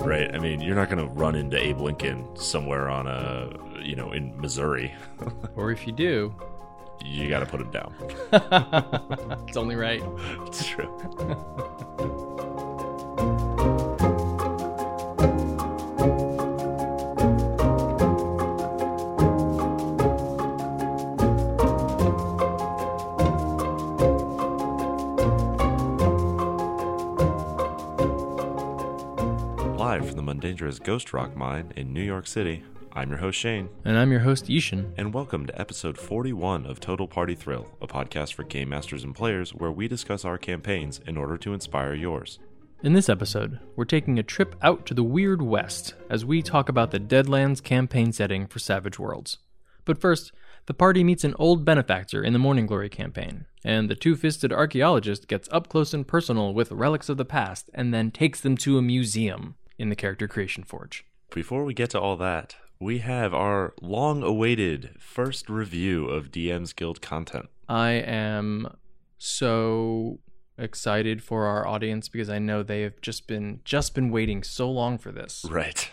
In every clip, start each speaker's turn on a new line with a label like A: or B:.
A: Right. I mean, you're not going to run into Abe Lincoln somewhere on in Missouri.
B: Or if you do,
A: You got to put him down.
B: it's only right.
A: It's true. Live from the Mundangerous Ghost Rock Mine in New York City, I'm your host Shane.
B: And I'm your host, Ishan.
A: And welcome to episode 41 of Total Party Thrill, a podcast for game masters and players where we discuss our campaigns in order to inspire yours.
B: In this episode, we're taking a trip out to the Weird West as we talk about the Deadlands campaign setting for Savage Worlds. But first, the party meets an old benefactor in the Morning Glory campaign, and the two-fisted archaeologist gets up close and personal with relics of the past and then takes them to a museum in the Character Creation Forge.
A: Before we get to all that, we have our long-awaited first review of DM's Guild content.
B: I am so excited for our audience because I know they have just been waiting so long for this.
A: Right.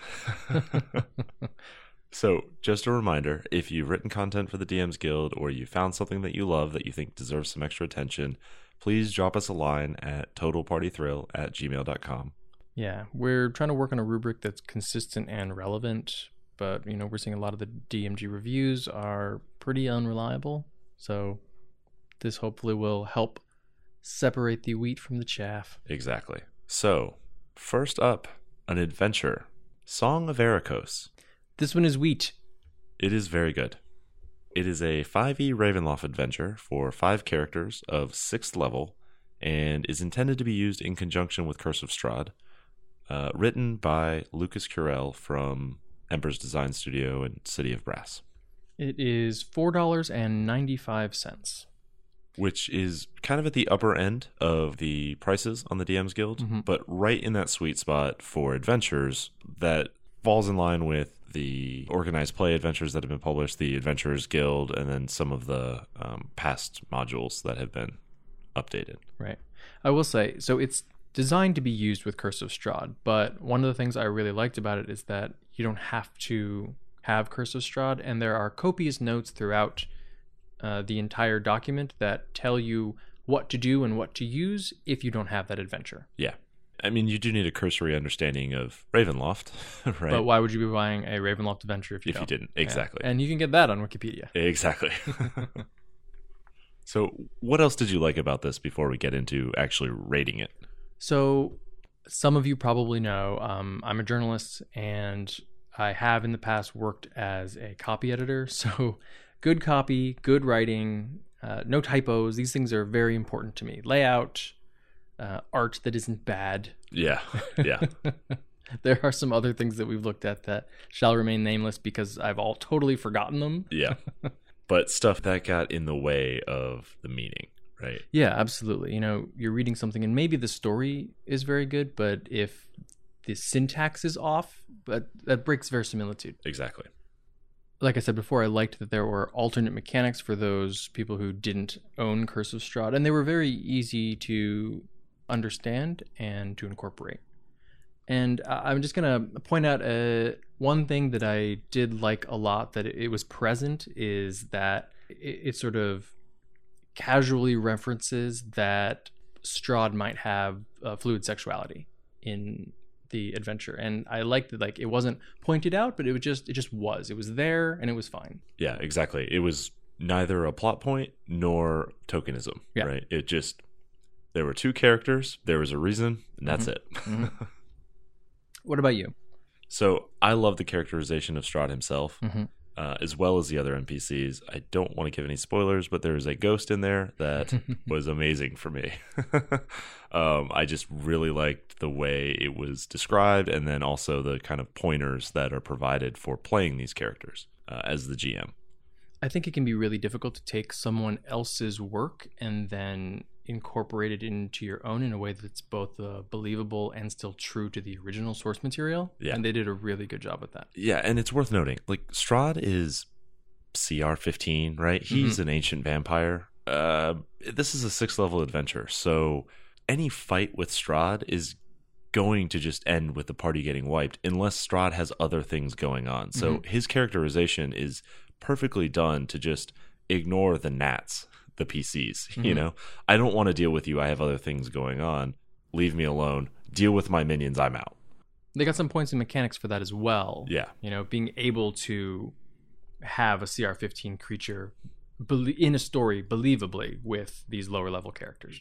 A: So, just a reminder, if you've written content for the DM's Guild or you found something that you love that you think deserves some extra attention, please drop us a line at totalpartythrill@gmail.com.
B: Yeah, we're trying to work on a rubric that's consistent and relevant, but, we're seeing a lot of the DMG reviews are pretty unreliable, so this hopefully will help separate the wheat from the chaff.
A: Exactly. So, first up, an adventure, Song of Ericos.
B: This one is wheat.
A: It is very good. It is a 5e Ravenloft adventure for 5 characters of 6th level and is intended to be used in conjunction with Curse of Strahd. Written by Lucas Curel from Ember's Design Studio and City of Brass.
B: It is $4.95.
A: Which is kind of at the upper end of the prices on the DM's Guild, but right in that sweet spot for adventures that falls in line with the organized play adventures that have been published, the Adventurers Guild, and then some of the past modules that have been updated.
B: Right. I will say, so it's designed to be used with Curse of Strahd, but one of the things I really liked about it is that you don't have to have Curse of Strahd, and there are copious notes throughout the entire document that tell you what to do and what to use if you don't have that adventure.
A: Yeah. I mean, you do need a cursory understanding of Ravenloft, right?
B: But why would you be buying a Ravenloft adventure if you
A: didn't? Exactly.
B: Yeah. And you can get that on Wikipedia.
A: Exactly. So what else did you like about this before we get into actually rating it?
B: So some of you probably know I'm a journalist, and I have in the past worked as a copy editor. So good copy, good writing, no typos. These things are very important to me. Layout, art that isn't bad.
A: Yeah.
B: There are some other things that we've looked at that shall remain nameless because I've all totally forgotten them.
A: Yeah. But stuff that got in the way of the meaning, right?
B: Yeah, absolutely. You're reading something and maybe the story is very good, but if the syntax is off, but that breaks verisimilitude.
A: Exactly.
B: Like I said before, I liked that there were alternate mechanics for those people who didn't own Curse of Strahd, and they were very easy to understand and to incorporate. And I'm just going to point out one thing that I did like a lot, that it was present, is that it sort of casually references that Strahd might have fluid sexuality in the adventure, and I liked that it wasn't pointed out, but it just was there, and it was fine.
A: Yeah, exactly. It was neither a plot point nor tokenism, right? It just, there were 2 characters, there was a reason, and that's it.
B: What about you?
A: So I love the characterization of Strahd himself, as well as the other NPCs. I don't want to give any spoilers, but there is a ghost in there that was amazing for me. I just really liked the way it was described, and then also the kind of pointers that are provided for playing these characters as the GM.
B: I think it can be really difficult to take someone else's work and then incorporate it into your own in a way that's both believable and still true to the original source material. Yeah. And they did a really good job with that.
A: Yeah, and it's worth noting, Strahd is CR 15, right? He's an ancient vampire. This is a 6th level adventure, so any fight with Strahd is going to just end with the party getting wiped unless Strahd has other things going on. So his characterization is perfectly done to just ignore the gnats, the PCs. You know, I don't want to deal with you. I have other things going on. Leave me alone. Deal with my minions. I'm out.
B: They got some points and mechanics for that as well.
A: Yeah.
B: You know, being able to have a CR15 creature in a story believably with these lower level characters.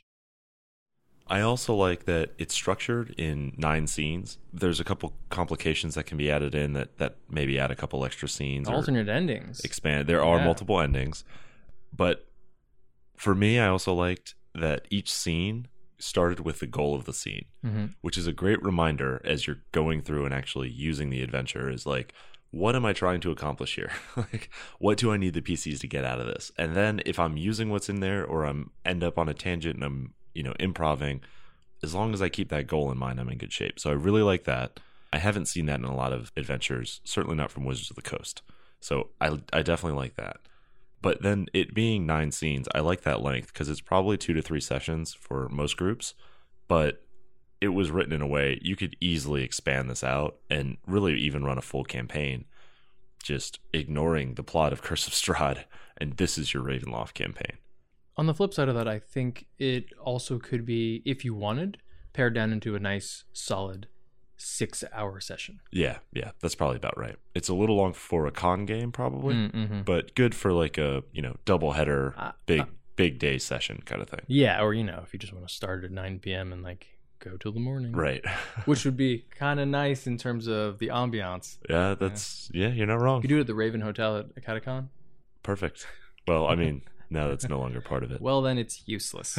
A: I also like that it's structured in 9 scenes. There's a couple complications that can be added in that maybe add a couple extra scenes.
B: Alternate endings.
A: Expand. There are multiple endings. But for me, I also liked that each scene started with the goal of the scene, which is a great reminder as you're going through and actually using the adventure is like, what am I trying to accomplish here? Like, what do I need the PCs to get out of this? And then if I'm using what's in there or I'm end up on a tangent and I'm, you know, improving, as long as I keep that goal in mind, I'm in good shape. So I really like that. I haven't seen that in a lot of adventures, certainly not from Wizards of the Coast. So I definitely like that. But then it being 9 scenes, I like that length because it's probably 2 to 3 sessions for most groups, but it was written in a way you could easily expand this out and really even run a full campaign, just ignoring the plot of Curse of Strahd, and this is your Ravenloft campaign.
B: On the flip side of that, I think it also could be, if you wanted, pared down into a nice, solid 6-hour session.
A: Yeah, that's probably about right. It's a little long for a con game, probably, but good for like a, you know, double header, big day session kind of thing.
B: Yeah, or, you know, if you just want to start at 9 p.m. and like go till the morning.
A: Right.
B: Which would be kind of nice in terms of the ambiance.
A: Yeah, you're not wrong.
B: You could do it at the Raven Hotel at Catacon.
A: Perfect. Well, I mean, now that's no longer part of it.
B: Well, then it's useless.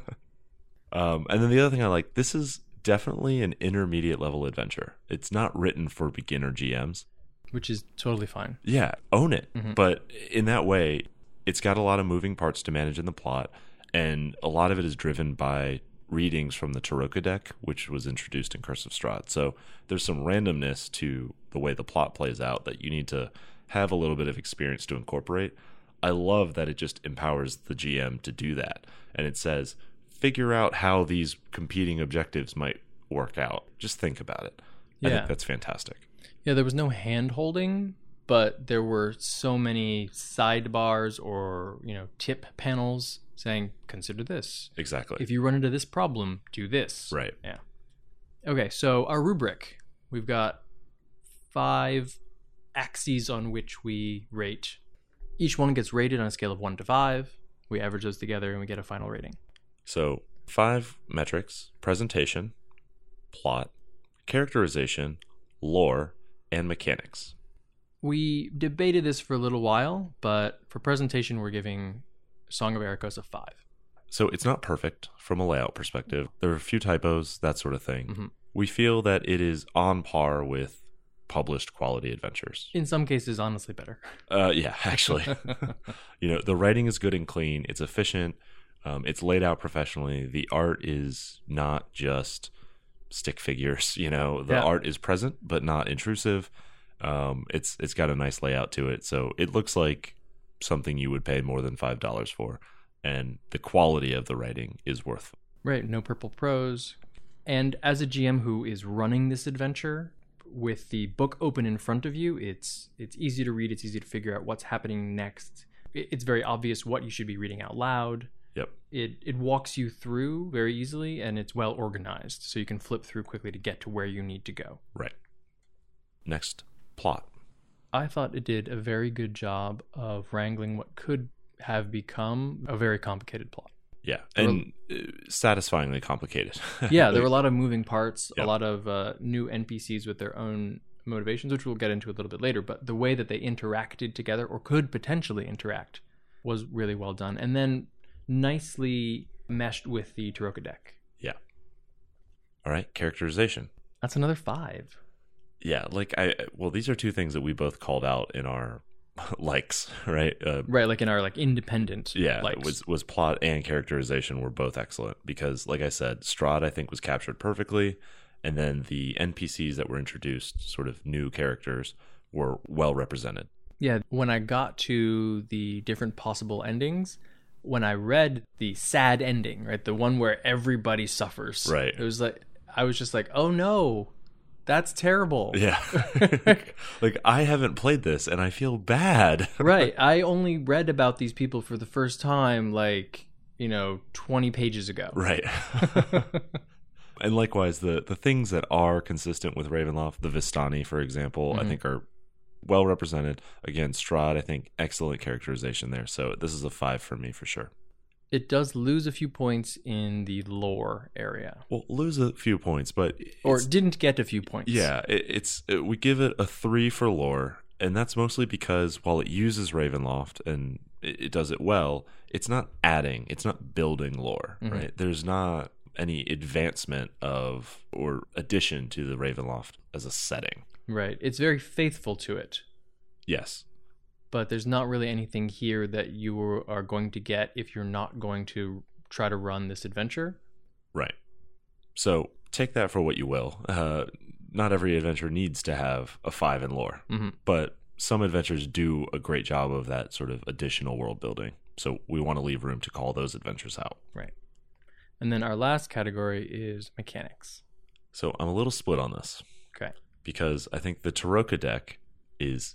A: And then the other thing I like, this is definitely an intermediate level adventure. It's not written for beginner GMs.
B: Which is totally fine.
A: Yeah, own it. But in that way, it's got a lot of moving parts to manage in the plot, and a lot of it is driven by readings from the Tarokka deck, which was introduced in Curse of Strahd. So there's some randomness to the way the plot plays out that you need to have a little bit of experience to incorporate. I love that it just empowers the GM to do that. And it says, figure out how these competing objectives might work out. Just think about it. I think that's fantastic.
B: Yeah, there was no hand-holding, but there were so many sidebars or, you know, tip panels saying, consider this.
A: Exactly.
B: If you run into this problem, do this.
A: Right.
B: Yeah. Okay, so our rubric. We've got 5 axes on which we rate. Each one gets rated on a scale of 1 to 5. We average those together and we get a final rating.
A: So 5 metrics: presentation, plot, characterization, lore, and mechanics.
B: We debated this for a little while, but for presentation, we're giving Song of Erekos a 5.
A: So it's not perfect from a layout perspective. There are a few typos, that sort of thing. We feel that it is on par with published quality adventures.
B: In some cases, honestly, better.
A: Yeah, actually. You know, the writing is good and clean. It's efficient. It's laid out professionally. The art is not just stick figures. You know, the art is present but not intrusive. It's got a nice layout to it, so it looks like something you would pay more than $5 for, and the quality of the writing is worth.
B: Right, no purple prose. And as a GM who is running this adventure with the book open in front of you, it's easy to read. It's easy to figure out what's happening next. It's very obvious what you should be reading out loud.
A: Yep.
B: It walks you through very easily, and it's well organized, so you can flip through quickly to get to where you need to go.
A: Right. Next, plot.
B: I thought it did a very good job of wrangling what could have become a very complicated plot.
A: Yeah, and satisfyingly complicated.
B: Yeah, there were a lot of moving parts, a lot of new NPCs with their own motivations, which we'll get into a little bit later, but the way that they interacted together, or could potentially interact, was really well done. And then nicely meshed with the Tarokka deck.
A: Yeah. All right, characterization.
B: That's another 5.
A: Yeah, like these are 2 things that we both called out in our likes, right?
B: Right, like in our independent likes.
A: Was plot and characterization were both excellent because, like I said, Strahd I think was captured perfectly, and then the NPCs that were introduced, sort of new characters, were well represented.
B: Yeah, when I got to the different possible endings, when I read the sad ending, right, the one where everybody suffers,
A: right,
B: it was like I was just like, oh no, that's terrible.
A: Yeah. Like, I haven't played this and I feel bad.
B: Right. I only read about these people for the first time, 20 pages ago.
A: Right. And likewise, the things that are consistent with Ravenloft, the Vistani, for example, I think are well represented. Again, Strahd, I think, excellent characterization there. So this is a 5 for me for sure.
B: It does lose a few points in the lore area.
A: Well, lose a few points, but...
B: Or didn't get a few points.
A: Yeah, we give it a 3 for lore, and that's mostly because while it uses Ravenloft and it does it well, it's not adding, it's not building lore, right? There's not any advancement of or addition to the Ravenloft as a setting.
B: Right. It's very faithful to it.
A: Yes.
B: But there's not really anything here that you are going to get if you're not going to try to run this adventure.
A: Right. So take that for what you will. Not every adventure needs to have a 5 in lore, but some adventures do a great job of that sort of additional world building. So we want to leave room to call those adventures out.
B: Right. And then our last category is mechanics.
A: So I'm a little split on this.
B: Okay.
A: Because I think the Taroka deck is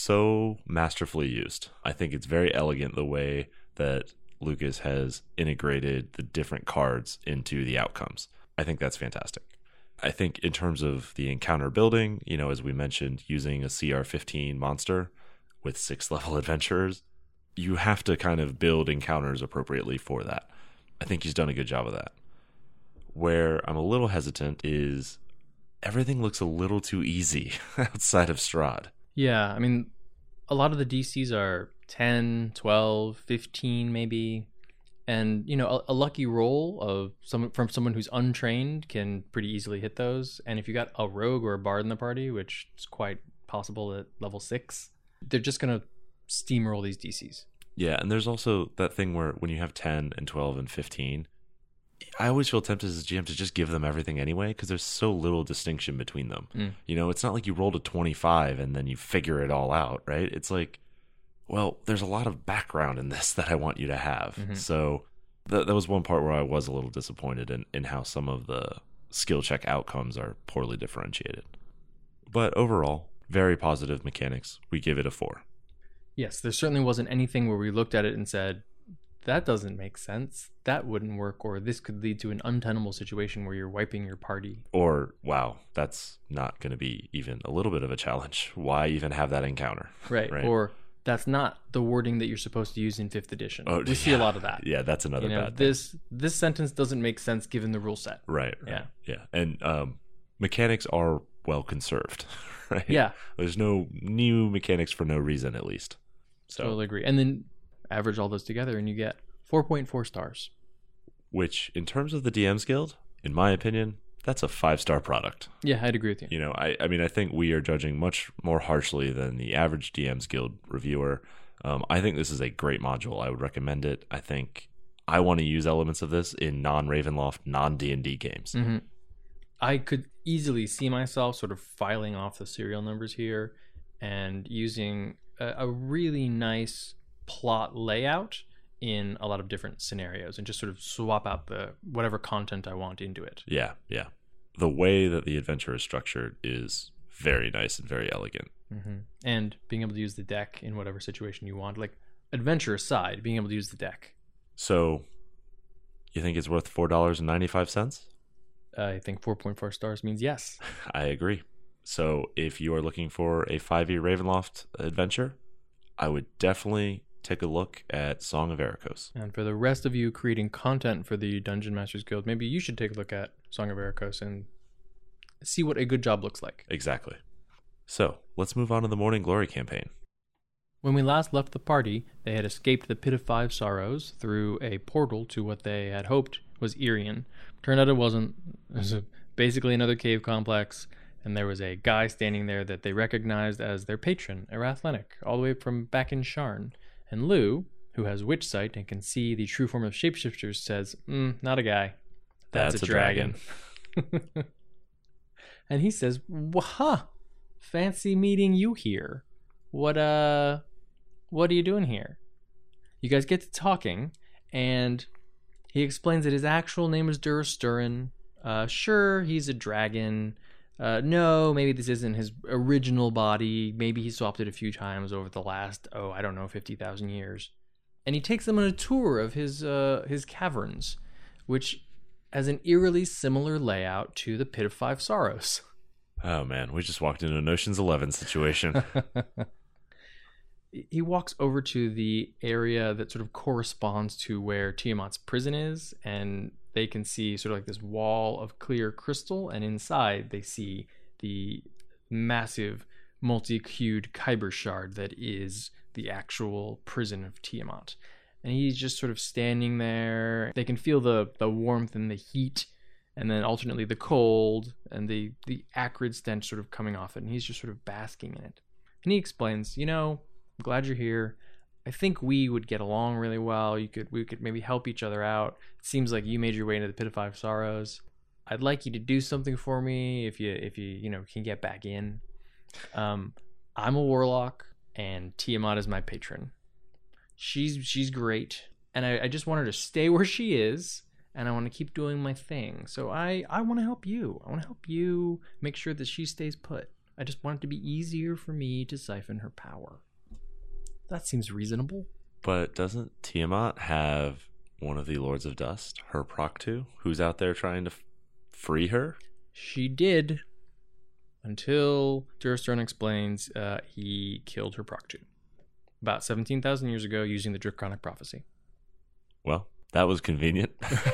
A: so masterfully used. I think it's very elegant the way that Lucas has integrated the different cards into the outcomes. I think that's fantastic. I think in terms of the encounter building, as we mentioned, using a CR15 monster with 6 level adventurers, you have to kind of build encounters appropriately for that. I think he's done a good job of that. Where I'm a little hesitant is everything looks a little too easy outside of Strahd.
B: Yeah, I mean, a lot of the DCs are 10, 12, 15 maybe. And, a lucky roll from someone who's untrained can pretty easily hit those. And if you got a rogue or a bard in the party, which is quite possible at level 6, they're just going to steamroll these DCs.
A: Yeah, and there's also that thing where when you have 10 and 12 and 15, I always feel tempted as a GM to just give them everything anyway because there's so little distinction between them. It's not like you rolled a 25 and then you figure it all out, right? It's like, well, there's a lot of background in this that I want you to have. So that was one part where I was a little disappointed in how some of the skill check outcomes are poorly differentiated. But overall, very positive mechanics. We give it a 4.
B: Yes, there certainly wasn't anything where we looked at it and said, that doesn't make sense. That wouldn't work, or this could lead to an untenable situation where you're wiping your party.
A: Or, wow, that's not going to be even a little bit of a challenge. Why even have that encounter?
B: Right. Or that's not the wording that you're supposed to use in 5th edition. We see a lot of that.
A: Yeah, that's another bad thing.
B: This sentence doesn't make sense given the rule set.
A: Right. Yeah. And mechanics are well conserved, right?
B: Yeah.
A: There's no new mechanics for no reason, at least. So.
B: Totally agree. And then average all those together and you get 4.4 stars.
A: Which, in terms of the DM's Guild, in my opinion, that's a 5-star product.
B: Yeah, I'd agree with you.
A: I think we are judging much more harshly than the average DM's Guild reviewer. I think this is a great module. I would recommend it. I think I want to use elements of this in non-Ravenloft, non-D&D games.
B: I could easily see myself sort of filing off the serial numbers here and using a really nice plot layout in a lot of different scenarios and just sort of swap out the whatever content I want into it.
A: Yeah. The way that the adventure is structured is very nice and very elegant.
B: And being able to use the deck in whatever situation you want, like adventure aside, being able to use the deck. So
A: you think it's worth $4.95?
B: I think 4.4 stars means yes.
A: I agree. So if you are looking for a 5e Ravenloft adventure, I would definitely take a look at Song of Erekos.
B: And for the rest of you creating content for the Dungeon Masters Guild, maybe you should take a look at Song of Erekos and see what a good job looks like.
A: Exactly. So let's move on to the Morning Glory campaign.
B: When we last left the party, they had escaped the Pit of Five Sorrows through a portal to what they had hoped was Irian. Turned out it wasn't. It was basically another cave complex, and there was a guy standing there that they recognized as their patron, Arathlenik, all the way from back in Sharn. And Lou, who has witch sight and can see the true form of shapeshifters, says, not a guy. That's a dragon. And he says, "Wah, fancy meeting you here. What are you doing here?" You guys get to talking, and he explains that his actual name is Durasturin. Sure, he's a dragon. No, maybe this isn't his original body. Maybe he swapped it a few times over the last, 50,000 years. And he takes them on a tour of his caverns, which has an eerily similar layout to the Pit of Five Sorrows.
A: Oh man, we just walked into an Ocean's 11 situation.
B: He walks over to the area that sort of corresponds to where Tiamat's prison is, and they can see sort of like this wall of clear crystal, and inside they see the massive multi-hued Kyber shard that is the actual prison of Tiamat. And he's just sort of standing there. They can feel the warmth and the heat, and then alternately the cold and the acrid stench sort of coming off it, and he's just sort of basking in it. And he explains, I'm glad you're here. I think we would get along really well. We could maybe help each other out. It seems like you made your way into the Pit of Five Sorrows. I'd like you to do something for me if you can get back in. I'm a warlock, and Tiamat is my patron. She's great, and I just want her to stay where she is, and I want to keep doing my thing. So I want to help you. I want to help you make sure that she stays put. I just want it to be easier for me to siphon her power. That seems reasonable.
A: But doesn't Tiamat have one of the Lords of Dust, her Proctu, who's out there trying to free her?
B: She did, until Durastern explains he killed her Proctu about 17,000 years ago using the Draconic Prophecy.
A: Well, that was convenient.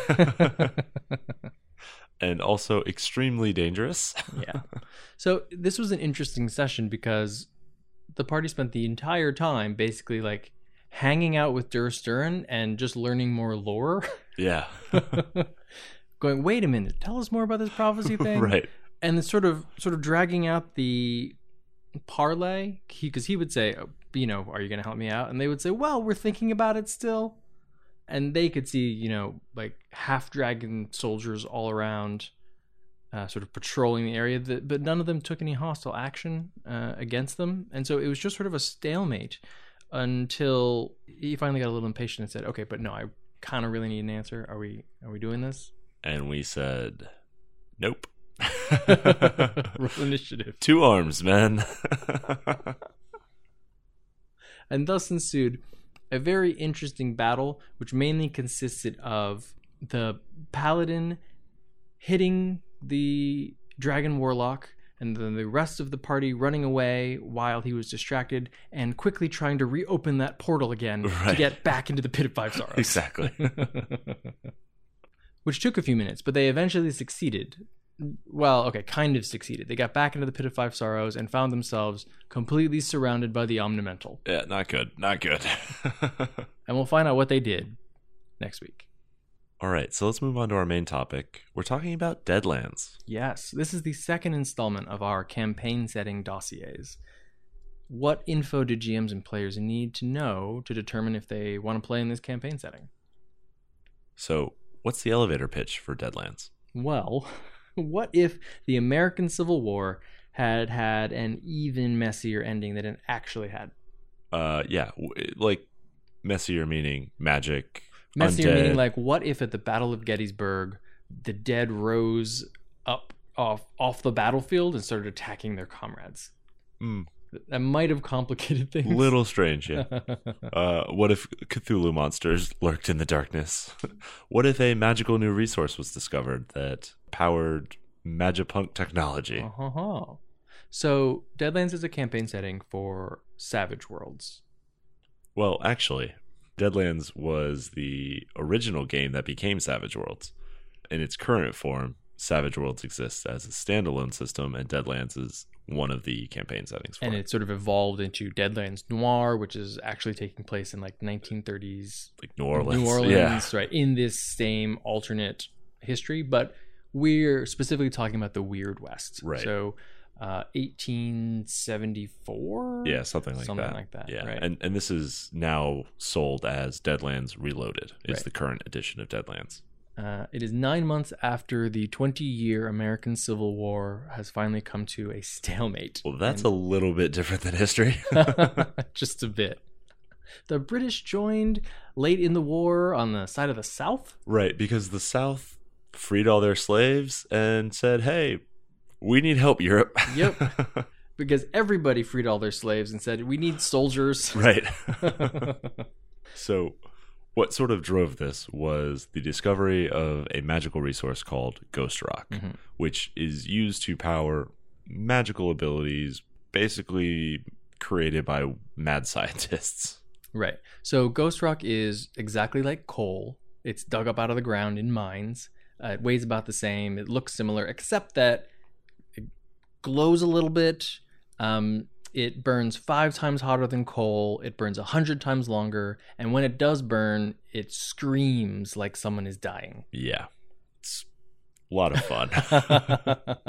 A: And also extremely dangerous.
B: Yeah. So this was an interesting session because the party spent the entire time basically like hanging out with Durastern and just learning more lore.
A: Yeah.
B: Going, wait a minute, tell us more about this prophecy thing.
A: Right.
B: And then sort of dragging out the parlay, because he would say, are you going to help me out? And they would say, well, we're thinking about it still. And they could see, like half dragon soldiers all around, sort of patrolling the area, but none of them took any hostile action against them. And so it was just sort of a stalemate until he finally got a little impatient and said, okay, but no, I kind of really need an answer. Are we doing this?
A: And we said, nope.
B: Roll initiative.
A: 2 arms, man.
B: And thus ensued a very interesting battle, which mainly consisted of the paladin hitting the dragon warlock, and then the rest of the party running away while he was distracted and quickly trying to reopen that portal again to get back into the Pit of Five Sorrows.
A: Exactly.
B: Which took a few minutes, but they eventually succeeded. Well, okay, kind of succeeded. They got back into the Pit of Five Sorrows and found themselves completely surrounded by the Omnimental.
A: Yeah, not good. Not good.
B: And we'll find out what they did next week.
A: All right, so let's move on to our main topic. We're talking about Deadlands.
B: Yes, this is the second installment of our campaign setting dossiers. What info do GMs and players need to know to determine if they want to play in this campaign setting?
A: So, what's the elevator pitch for Deadlands?
B: Well, what if the American Civil War had an even messier ending than it actually had?
A: Yeah, like messier meaning magic.
B: Messier
A: undead.
B: meaning like, what if at the Battle of Gettysburg, the dead rose up off the battlefield and started attacking their comrades? That might have complicated things.
A: Little strange, yeah. What if Cthulhu monsters lurked in the darkness? What if a magical new resource was discovered that powered Magipunk technology?
B: So, Deadlands is a campaign setting for Savage Worlds.
A: Well, actually, Deadlands was the original game that became Savage Worlds. In its current form, Savage Worlds exists as a standalone system, and Deadlands is one of the campaign settings for
B: and
A: it.
B: It sort of evolved into Deadlands Noir, which is actually taking place in like 1930s,
A: like New Orleans,
B: yeah. Right, in this same alternate history. But we're specifically talking about the Weird West,
A: right?
B: So 1874,
A: yeah, something like
B: that.
A: Yeah,
B: right?
A: and this is now sold as Deadlands Reloaded. It's the current edition of Deadlands.
B: It is 9 months after the 20-year American Civil War has finally come to a stalemate.
A: Well, that's a little bit different than history.
B: Just a bit. The British joined late in the war on the side of the South.
A: Right, because the South freed all their slaves and said, "Hey, we need help, Europe."
B: Yep. Because everybody freed all their slaves and said, we need soldiers.
A: Right. So what sort of drove this was the discovery of a magical resource called Ghost Rock, which is used to power magical abilities basically created by mad scientists.
B: Right. So Ghost Rock is exactly like coal. It's dug up out of the ground in mines. It weighs about the same. It looks similar, except that it glows a little bit. It burns 5 times hotter than coal. It burns 100 times longer. And when it does burn, it screams like someone is dying.
A: Yeah. It's a lot of fun.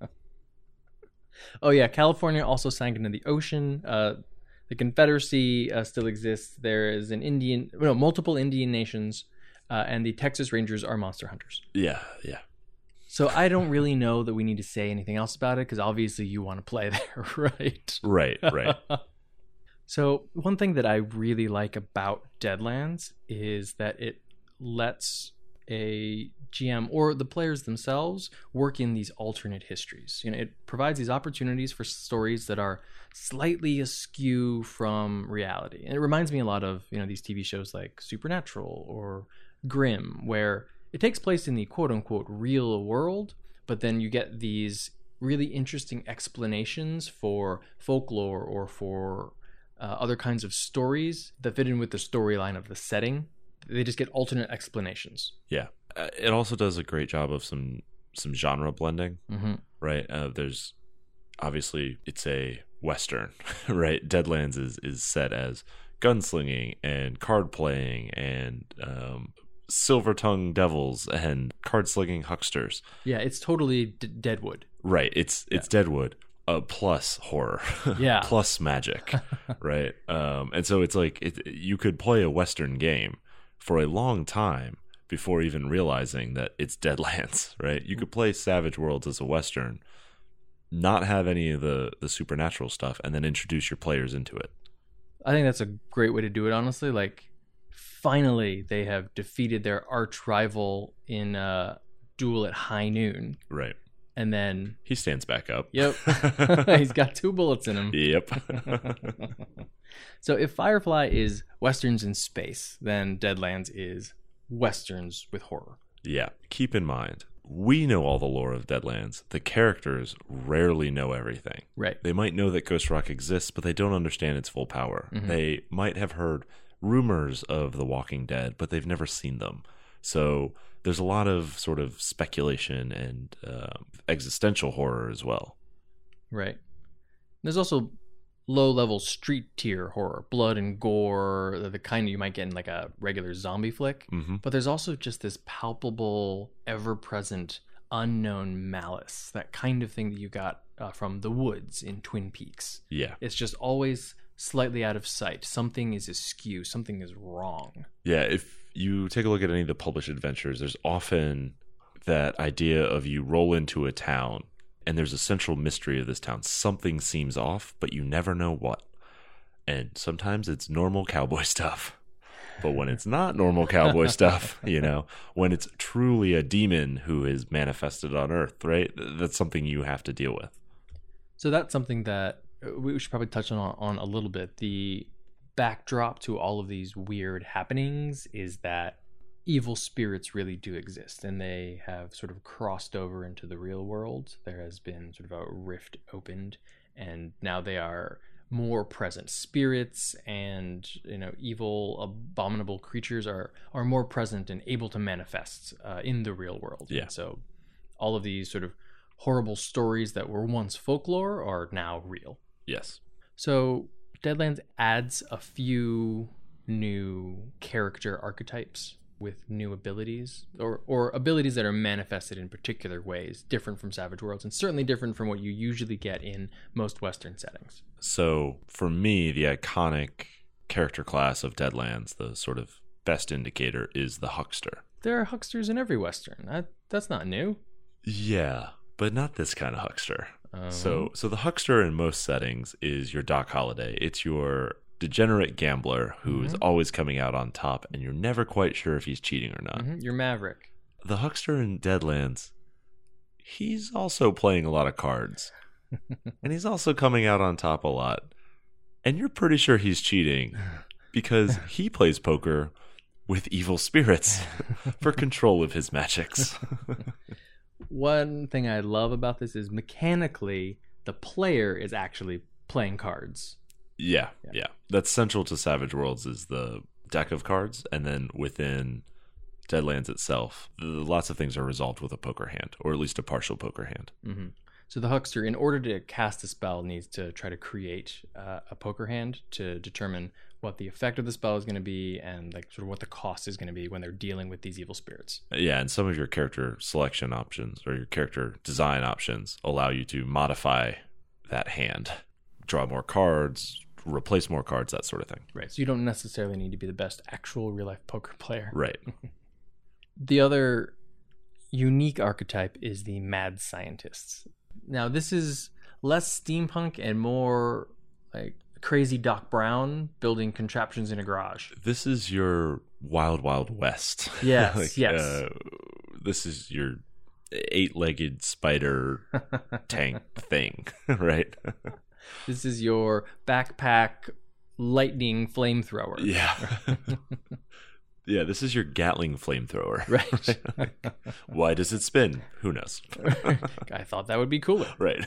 B: Oh, yeah. California also sank into the ocean. The Confederacy still exists. There is multiple Indian nations, and the Texas Rangers are monster hunters.
A: Yeah.
B: So I don't really know that we need to say anything else about it because obviously you want to play there, right?
A: Right.
B: So one thing that I really like about Deadlands is that it lets a GM or the players themselves work in these alternate histories. It provides these opportunities for stories that are slightly askew from reality. And it reminds me a lot of, these TV shows like Supernatural or Grimm, where it takes place in the quote-unquote real world, but then you get these really interesting explanations for folklore or for other kinds of stories that fit in with the storyline of the setting. They just get alternate explanations.
A: Yeah. It also does a great job of some genre blending, right? There's obviously it's a Western, right? Deadlands is set as gunslinging and card playing and silver-tongued devils and card-slinging hucksters.
B: Yeah, it's totally Deadwood.
A: Right. It's Deadwood plus horror.
B: Yeah.
A: Plus magic. Right. And so it's like you could play a Western game for a long time before even realizing that it's Deadlands, right? You could play Savage Worlds as a Western, not have any of the supernatural stuff, and then introduce your players into it.
B: I think that's a great way to do it, honestly. Like, finally, they have defeated their arch rival in a duel at high noon.
A: Right.
B: And then
A: he stands back up.
B: Yep. He's got 2 bullets in him.
A: Yep.
B: So if Firefly is Westerns in space, then Deadlands is Westerns with horror.
A: Yeah. Keep in mind, we know all the lore of Deadlands. The characters rarely know everything.
B: Right.
A: They might know that Ghost Rock exists, but they don't understand its full power. They might have heard rumors of The Walking Dead, but they've never seen them. So there's a lot of sort of speculation and existential horror as well.
B: Right. There's also low-level street tier horror, blood and gore, the kind you might get in like a regular zombie flick. But there's also just this palpable, ever-present, unknown malice, that kind of thing that you got from The Woods in Twin Peaks.
A: Yeah.
B: It's just always slightly out of sight. Something is askew. Something is wrong.
A: Yeah, if you take a look at any of the published adventures, there's often that idea of you roll into a town and there's a central mystery of this town. Something seems off, but you never know what. And sometimes it's normal cowboy stuff. But when it's not normal cowboy stuff, when it's truly a demon who is manifested on Earth, right? That's something you have to deal with.
B: So that's something that we should probably touch on a little bit. The backdrop to all of these weird happenings is that evil spirits really do exist, and they have sort of crossed over into the real world. There has been sort of a rift opened, and now they are more present. Spirits and evil, abominable creatures are more present and able to manifest in the real world.
A: Yeah.
B: And so all of these sort of horrible stories that were once folklore are now real.
A: Yes.
B: So Deadlands adds a few new character archetypes with new abilities or abilities that are manifested in particular ways, different from Savage Worlds and certainly different from what you usually get in most Western settings.
A: So for me, the iconic character class of Deadlands, the sort of best indicator, is the huckster.
B: There are hucksters in every Western. That's not new.
A: Yeah, but not this kind of huckster. So the huckster in most settings is your Doc Holliday. It's your degenerate gambler who is always coming out on top, and you're never quite sure if he's cheating or not.
B: Your Maverick.
A: the huckster in Deadlands, he's also playing a lot of cards. And he's also coming out on top a lot. And you're pretty sure he's cheating because he plays poker with evil spirits for control of his magics.
B: One thing I love about this is mechanically, the player is actually playing cards.
A: Yeah. That's central to Savage Worlds is the deck of cards, and then within Deadlands itself, lots of things are resolved with a poker hand, or at least a partial poker hand.
B: Mm-hmm. So the huckster, in order to cast a spell, needs to try to create a poker hand to determine what the effect of the spell is going to be and like sort of what the cost is going to be when they're dealing with these evil spirits.
A: Yeah, and some of your character selection options or your character design options allow you to modify that hand, draw more cards, replace more cards, that sort of thing.
B: Right. So you don't necessarily need to be the best actual real life poker player.
A: Right.
B: The other unique archetype is the mad scientists. Now, this is less steampunk and more like crazy Doc Brown building contraptions in a garage.
A: This is your Wild Wild West.
B: Yes, yes.
A: This is your 8-legged spider tank thing, right?
B: This is your backpack lightning flamethrower.
A: Yeah. Yeah, this is your Gatling flamethrower.
B: Right.
A: Why does it spin? Who knows?
B: I thought that would be cooler.
A: Right.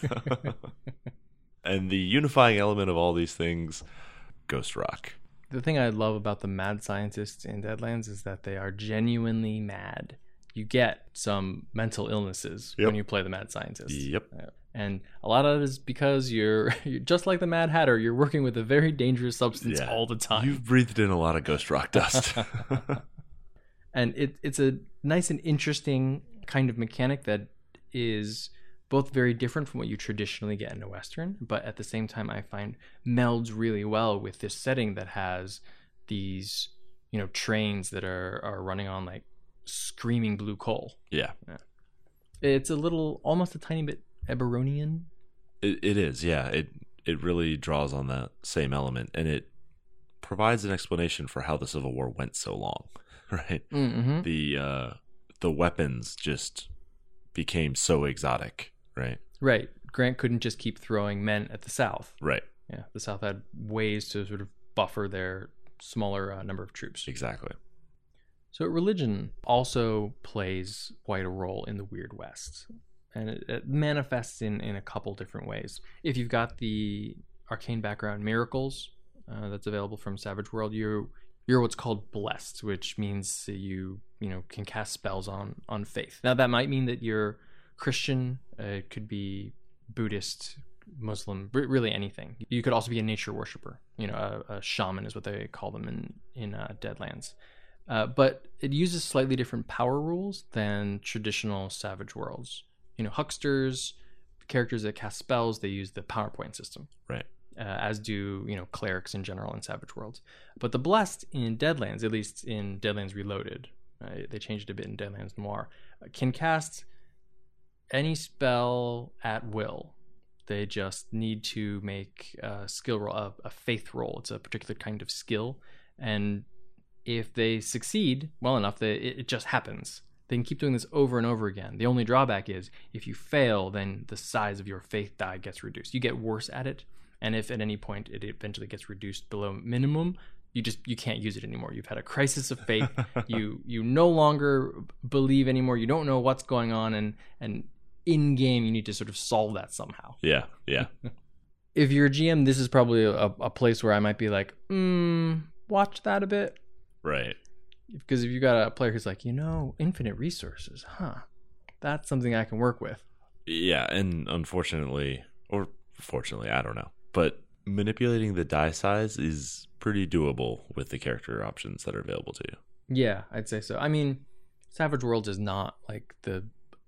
A: And the unifying element of all these things, Ghost Rock.
B: The thing I love about the mad scientists in Deadlands is that they are genuinely mad. You get some mental illnesses when you play the mad scientists.
A: Yep.
B: And a lot of it is because you're just like the Mad Hatter. You're working with a very dangerous substance all the time.
A: You've breathed in a lot of Ghost Rock dust.
B: And it's a nice and interesting kind of mechanic that is both very different from what you traditionally get in a Western, but at the same time I find melds really well with this setting that has these, trains that are running on like screaming blue coal.
A: Yeah.
B: It's almost a tiny bit Eberonian.
A: It is, yeah. It really draws on that same element, and it provides an explanation for how the Civil War went so long, right?
B: Mm-hmm.
A: The weapons just became so exotic, right?
B: Right. Grant couldn't just keep throwing men at the South.
A: Right.
B: Yeah, the South had ways to sort of buffer their smaller number of troops.
A: Exactly.
B: So religion also plays quite a role in the Weird West. And it manifests in a couple different ways. If you've got the arcane background Miracles that's available from Savage World, you're what's called blessed, which means that you can cast spells on faith. Now that might mean that you're Christian, it could be Buddhist, Muslim, really anything. You could also be a nature worshiper. A shaman is what they call them in Deadlands. But it uses slightly different power rules than traditional Savage Worlds. Hucksters, characters that cast spells, they use the PowerPoint system.
A: Right.
B: As do, clerics in general in Savage Worlds. But the Blessed in Deadlands, at least in Deadlands Reloaded, they changed a bit in Deadlands Noir, can cast any spell at will. They just need to make a skill roll, a faith roll. It's a particular kind of skill. And if they succeed well enough, it just happens. They can keep doing this over and over again. The only drawback is if you fail, then the size of your faith die gets reduced. You get worse at it, and if at any point it eventually gets reduced below minimum, you can't use it anymore. You've had a crisis of faith. you no longer believe anymore. You don't know what's going on, and in game you need to sort of solve that somehow.
A: Yeah.
B: If you're a GM, this is probably a place where I might be like, watch that a bit.
A: Right.
B: Because if you got a player who's like, infinite resources, that's something I can work with.
A: Yeah, and unfortunately, or fortunately, I don't know, but manipulating the die size is pretty doable with the character options that are available to you.
B: Yeah, I'd say so. I mean, Savage Worlds is not like the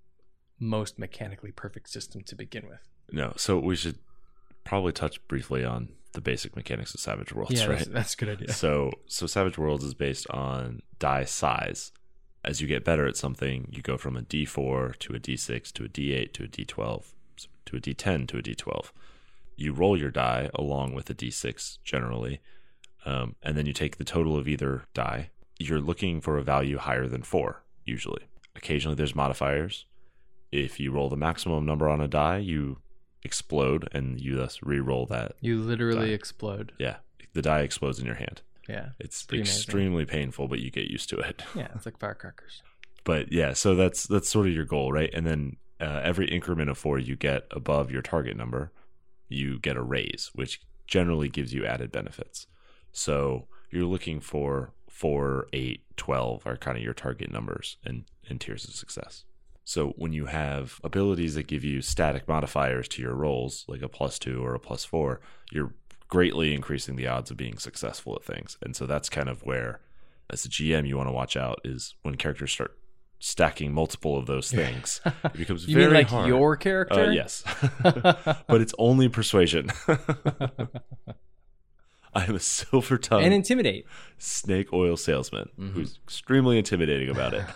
B: most mechanically perfect system to begin with.
A: No, so we should probably touch briefly on the basic mechanics of Savage Worlds, right?
B: That's a good idea.
A: So Savage Worlds is based on die size. As you get better at something, you go from a D4 to a D6 to a D8 to a D12 to a D10 to a D12. You roll your die along with a D6 generally, and then you take the total of either die. You're looking for a value higher than 4, usually. occasionally there's modifiers. If you roll the maximum number on a die, you explode, and you thus re-roll that.
B: You literally
A: die.
B: explode.
A: Yeah, the die explodes in your hand.
B: Yeah.
A: It's extremely painful, but you get used to it.
B: Yeah, it's like firecrackers.
A: But yeah, so that's sort of your goal, right? And then every increment of 4 you get above your target number, you get a raise, which generally gives you added benefits. So you're looking for 4, 8, 12 are kind of your target numbers in tiers of success. So when you have abilities that give you static modifiers to your rolls, like a +2 or a +4, you're greatly increasing the odds of being successful at things. And so that's kind of where, as a GM, you want to watch out is when characters start stacking multiple of those things. It becomes
B: You
A: very
B: mean like
A: hard.
B: your character?
A: Yes. But it's only persuasion. I am a silver-tongued
B: And intimidate.
A: snake oil salesman who's extremely intimidating about it.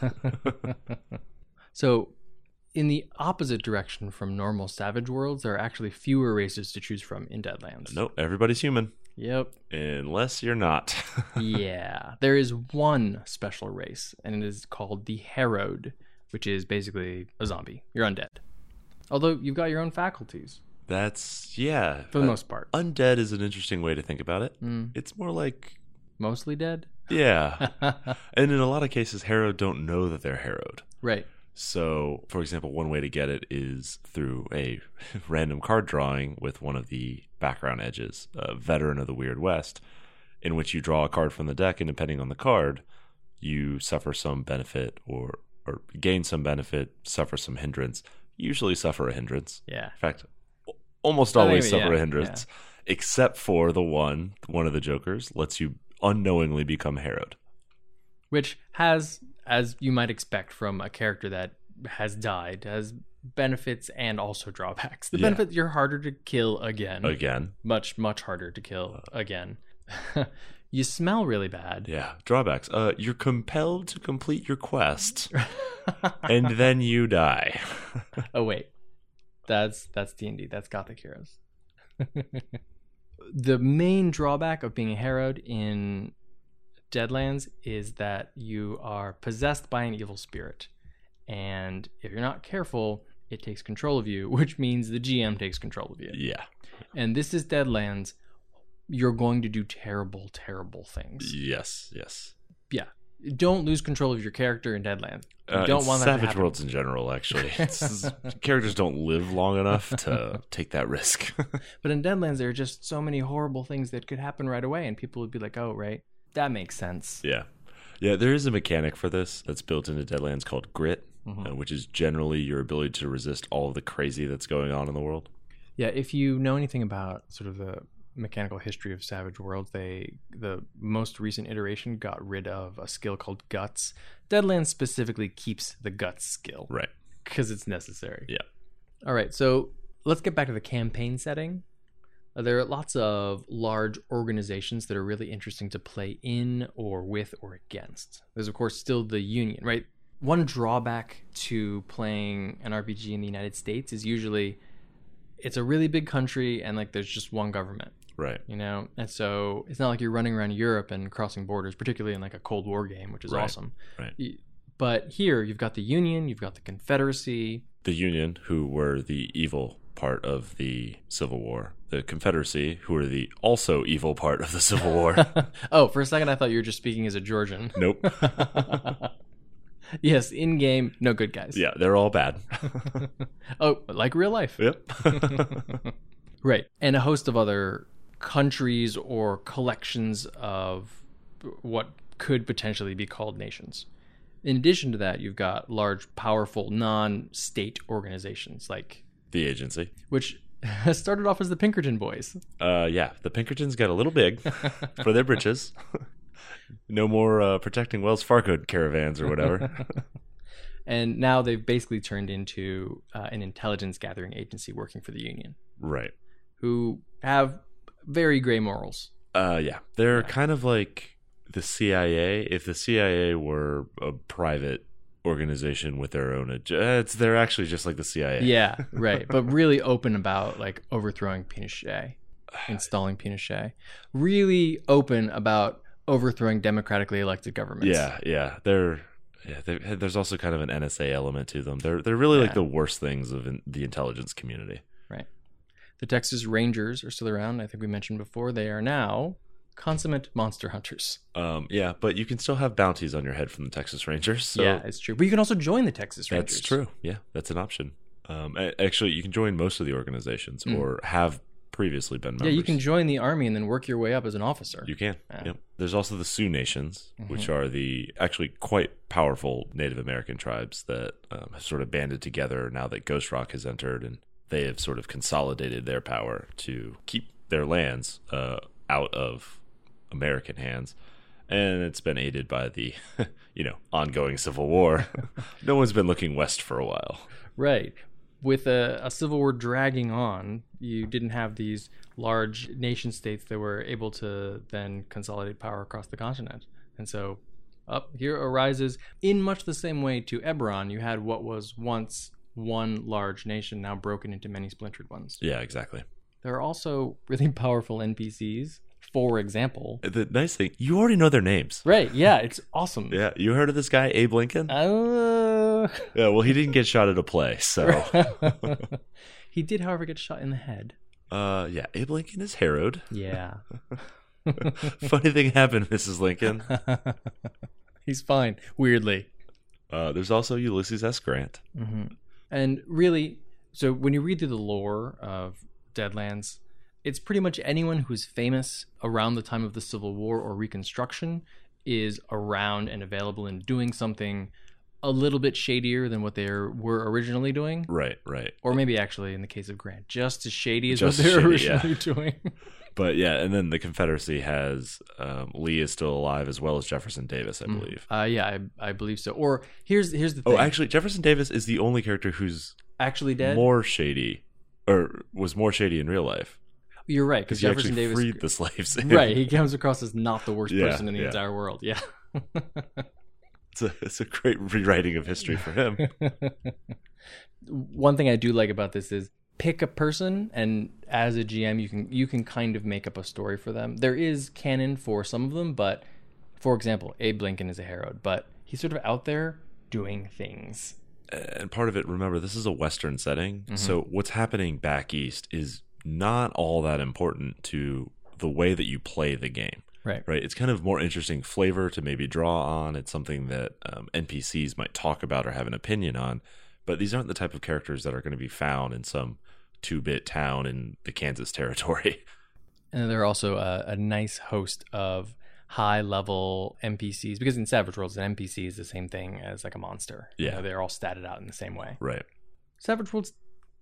B: So, in the opposite direction from normal Savage Worlds, there are actually fewer races to choose from in Deadlands.
A: Nope, everybody's human.
B: Yep.
A: Unless you're not.
B: Yeah. There is one special race, and it is called the Herod, which is basically a zombie. You're undead. Although you've got your own faculties,
A: That's, yeah.
B: for the most part.
A: Undead is an interesting way to think about it.
B: Mm.
A: It's more like,
B: Mostly dead?
A: yeah. And in a lot of cases, Harrowed don't know that they're Harrowed.
B: Right.
A: So, for example, one way to get it is through a random card drawing with one of the background edges, a Veteran of the Weird West, in which you draw a card from the deck, and depending on the card, you suffer some benefit or gain some benefit, suffer some hindrance. Usually suffer a hindrance.
B: Yeah.
A: In fact, almost always suffer
B: yeah,
A: a hindrance, except for the one of the jokers lets you unknowingly become Harrowed.
B: Which has, as you might expect from a character that has died, has benefits and also drawbacks. The benefit, you're harder to kill again.
A: Again.
B: Much, much harder to kill again. You smell really bad.
A: Yeah. Drawbacks. You're compelled to complete your quest, and then you die.
B: Oh, wait. That's D&D. That's Gothic Heroes. The main drawback of being a Harrowed in Deadlands is that you are possessed by an evil spirit. And if you're not careful, it takes control of you, which means the GM takes control of you.
A: Yeah.
B: And this is Deadlands. You're going to do terrible, terrible things.
A: Yes.
B: Yeah. Don't lose control of your character in Deadlands. You don't want that to
A: Savage
B: happen.
A: Worlds in general, actually. Characters don't live long enough to take that risk.
B: But in Deadlands, there are just so many horrible things that could happen right away, and people would be like, oh, right, that makes sense.
A: Yeah. Yeah, there is a mechanic for this that's built into Deadlands called Grit, which is generally your ability to resist all of the crazy that's going on in the world.
B: Yeah, if you know anything about sort of the mechanical history of Savage Worlds, the most recent iteration got rid of a skill called Guts. Deadlands specifically keeps the Guts skill.
A: Right.
B: Because it's necessary.
A: Yeah.
B: All right, so let's get back to the campaign setting. There are lots of large organizations that are really interesting to play in or with or against. There's, of course, still the Union, right? One drawback to playing an RPG in the United States is usually it's a really big country and like there's just one government.
A: Right.
B: You know, and so it's not like you're running around Europe and crossing borders, particularly in like a Cold War game, which is awesome.
A: Right.
B: But here you've got the Union, you've got the Confederacy.
A: The Union, who were the evil part of the Civil War. The Confederacy, who were the also evil part of the Civil War.
B: Oh, for a second I thought you were just speaking as a Georgian.
A: Nope.
B: Yes, in game, no good guys.
A: Yeah, they're all bad.
B: Oh, like real life.
A: Yep.
B: Right. And a host of other countries or collections of what could potentially be called nations. In addition to that, you've got large, powerful, non-state organizations like
A: The Agency.
B: which started off as the Pinkerton Boys.
A: Yeah, the Pinkertons got a little big for their britches. No more protecting Wells Fargo caravans or whatever.
B: And now they've basically turned into an intelligence gathering agency working for the Union,
A: Right.
B: who have very gray morals.
A: Yeah, they're kind of like the CIA. If the CIA were a private organization with their own they're actually just like the CIA.
B: Yeah, right. But really open about like overthrowing Pinochet, installing Pinochet. Really open about overthrowing democratically elected governments.
A: Yeah. They're Yeah, there's also kind of an NSA element to them. They're really like
B: Yeah.
A: the worst things of the intelligence community.
B: Right. The Texas Rangers are still around. I think we mentioned before. They are now consummate monster hunters.
A: Yeah, but you can still have bounties on your head from the Texas Rangers. So
B: Yeah, it's true. But you can also join the Texas Rangers.
A: that's true. Yeah, that's an option. Actually, you can join most of the organizations or have previously been members.
B: Yeah, you can join the army and then work your way up as an officer.
A: You can.
B: Yeah.
A: Yep. There's also the Sioux Nations, which are the actually quite powerful Native American tribes that have sort of banded together now that Ghost Rock has entered, and they have sort of consolidated their power to keep their lands out of American hands. And it's been aided by the, ongoing Civil War. No one's been looking west for a while.
B: Right. With a civil war dragging on, you didn't have these large nation states that were able to then consolidate power across the continent. And so here arises, in much the same way to Eberron, you had what was once one large nation now broken into many splintered ones.
A: Yeah, exactly.
B: There are also really powerful NPCs. For example,
A: The nice thing, you already know their names.
B: right? Yeah, it's awesome.
A: Yeah, you heard of this guy, Abe Lincoln?
B: Yeah,
A: Well, he didn't get shot at a play, so.
B: he did, however, get shot in the head.
A: Yeah, Abe Lincoln is Herod.
B: Yeah,
A: Funny thing happened, Mrs. Lincoln.
B: he's fine. Weirdly,
A: There's also Ulysses S. Grant.
B: and really, so when you read through the lore of Deadlands, it's pretty much anyone who's famous around the time of the Civil War or Reconstruction is around and available and doing something a little bit shadier than what they were originally doing.
A: Right.
B: Or maybe actually, in the case of Grant, just as shady as
A: Just
B: what they were
A: shady, yeah.
B: originally doing.
A: But yeah, and then the Confederacy has Lee is still alive as well as Jefferson Davis, I believe.
B: Yeah, I believe so. Or here's the thing.
A: Oh, actually, Jefferson Davis is the only character who's
B: actually dead?
A: more shady, or was more shady in real life.
B: You're right, because
A: He
B: Jefferson
A: actually
B: Davis
A: freed the slaves.
B: right, he comes across as not the worst
A: Yeah,
B: person in the
A: yeah.
B: entire world. Yeah.
A: It's a great rewriting of history for him.
B: One thing I do like about this is pick a person, and as a GM you can kind of make up a story for them. There is canon for some of them, but for example, Abe Lincoln is a Herod, but he's sort of out there doing things.
A: And part of it, remember, this is a Western setting. So what's happening back east is not all that important to the way that you play the game.
B: Right.
A: It's kind of more interesting flavor to maybe draw on. It's something that NPCs might talk about or have an opinion on. But these aren't the type of characters that are going to be found in some 2-bit town in the Kansas territory.
B: And there are also a nice host of high-level NPCs, because in Savage Worlds, an NPC is the same thing as like a monster.
A: Yeah.
B: They're all statted out in the same way.
A: Right.
B: Savage Worlds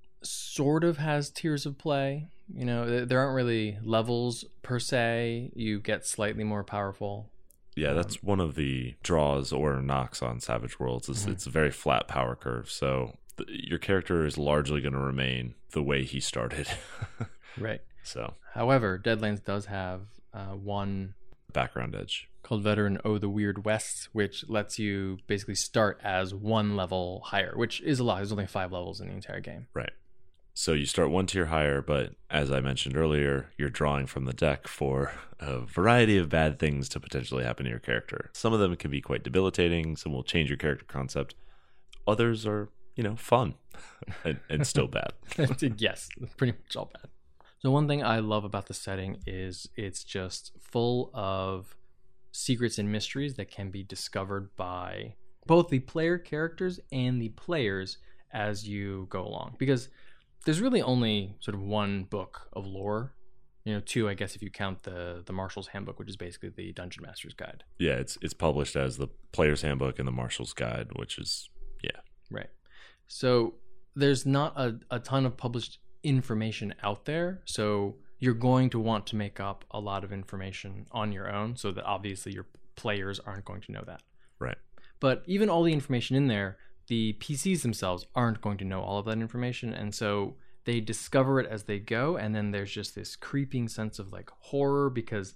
B: sort of has tiers of play. There aren't really levels per se. You get slightly more powerful.
A: Yeah, that's one of the draws or knocks on Savage Worlds. It's a very flat power curve. So your character is largely going to remain the way he started.
B: Right.
A: So,
B: However, Deadlands does have one
A: background edge.
B: called Veteran O the Weird West, which lets you basically start as one level higher, which is a lot. There's only 5 levels in the entire game.
A: Right. So you start 1 tier higher, but as I mentioned earlier, you're drawing from the deck for a variety of bad things to potentially happen to your character. Some of them can be quite debilitating. Some will change your character concept. Others are, fun and still bad.
B: Yes, pretty much all bad. So one thing I love about the setting is it's just full of secrets and mysteries that can be discovered by both the player characters and the players as you go along. Because there's really only sort of one book of lore, 2, I guess, if you count the Marshal's Handbook, which is basically the Dungeon Master's Guide.
A: Yeah, it's published as the Player's Handbook and the Marshal's Guide, which is,
B: Right. So there's not a ton of published information out there. So you're going to want to make up a lot of information on your own, so that obviously your players aren't going to know that.
A: Right.
B: But even all the information in there, the PCs themselves aren't going to know all of that information, and so they discover it as they go, and then there's just this creeping sense of like horror, because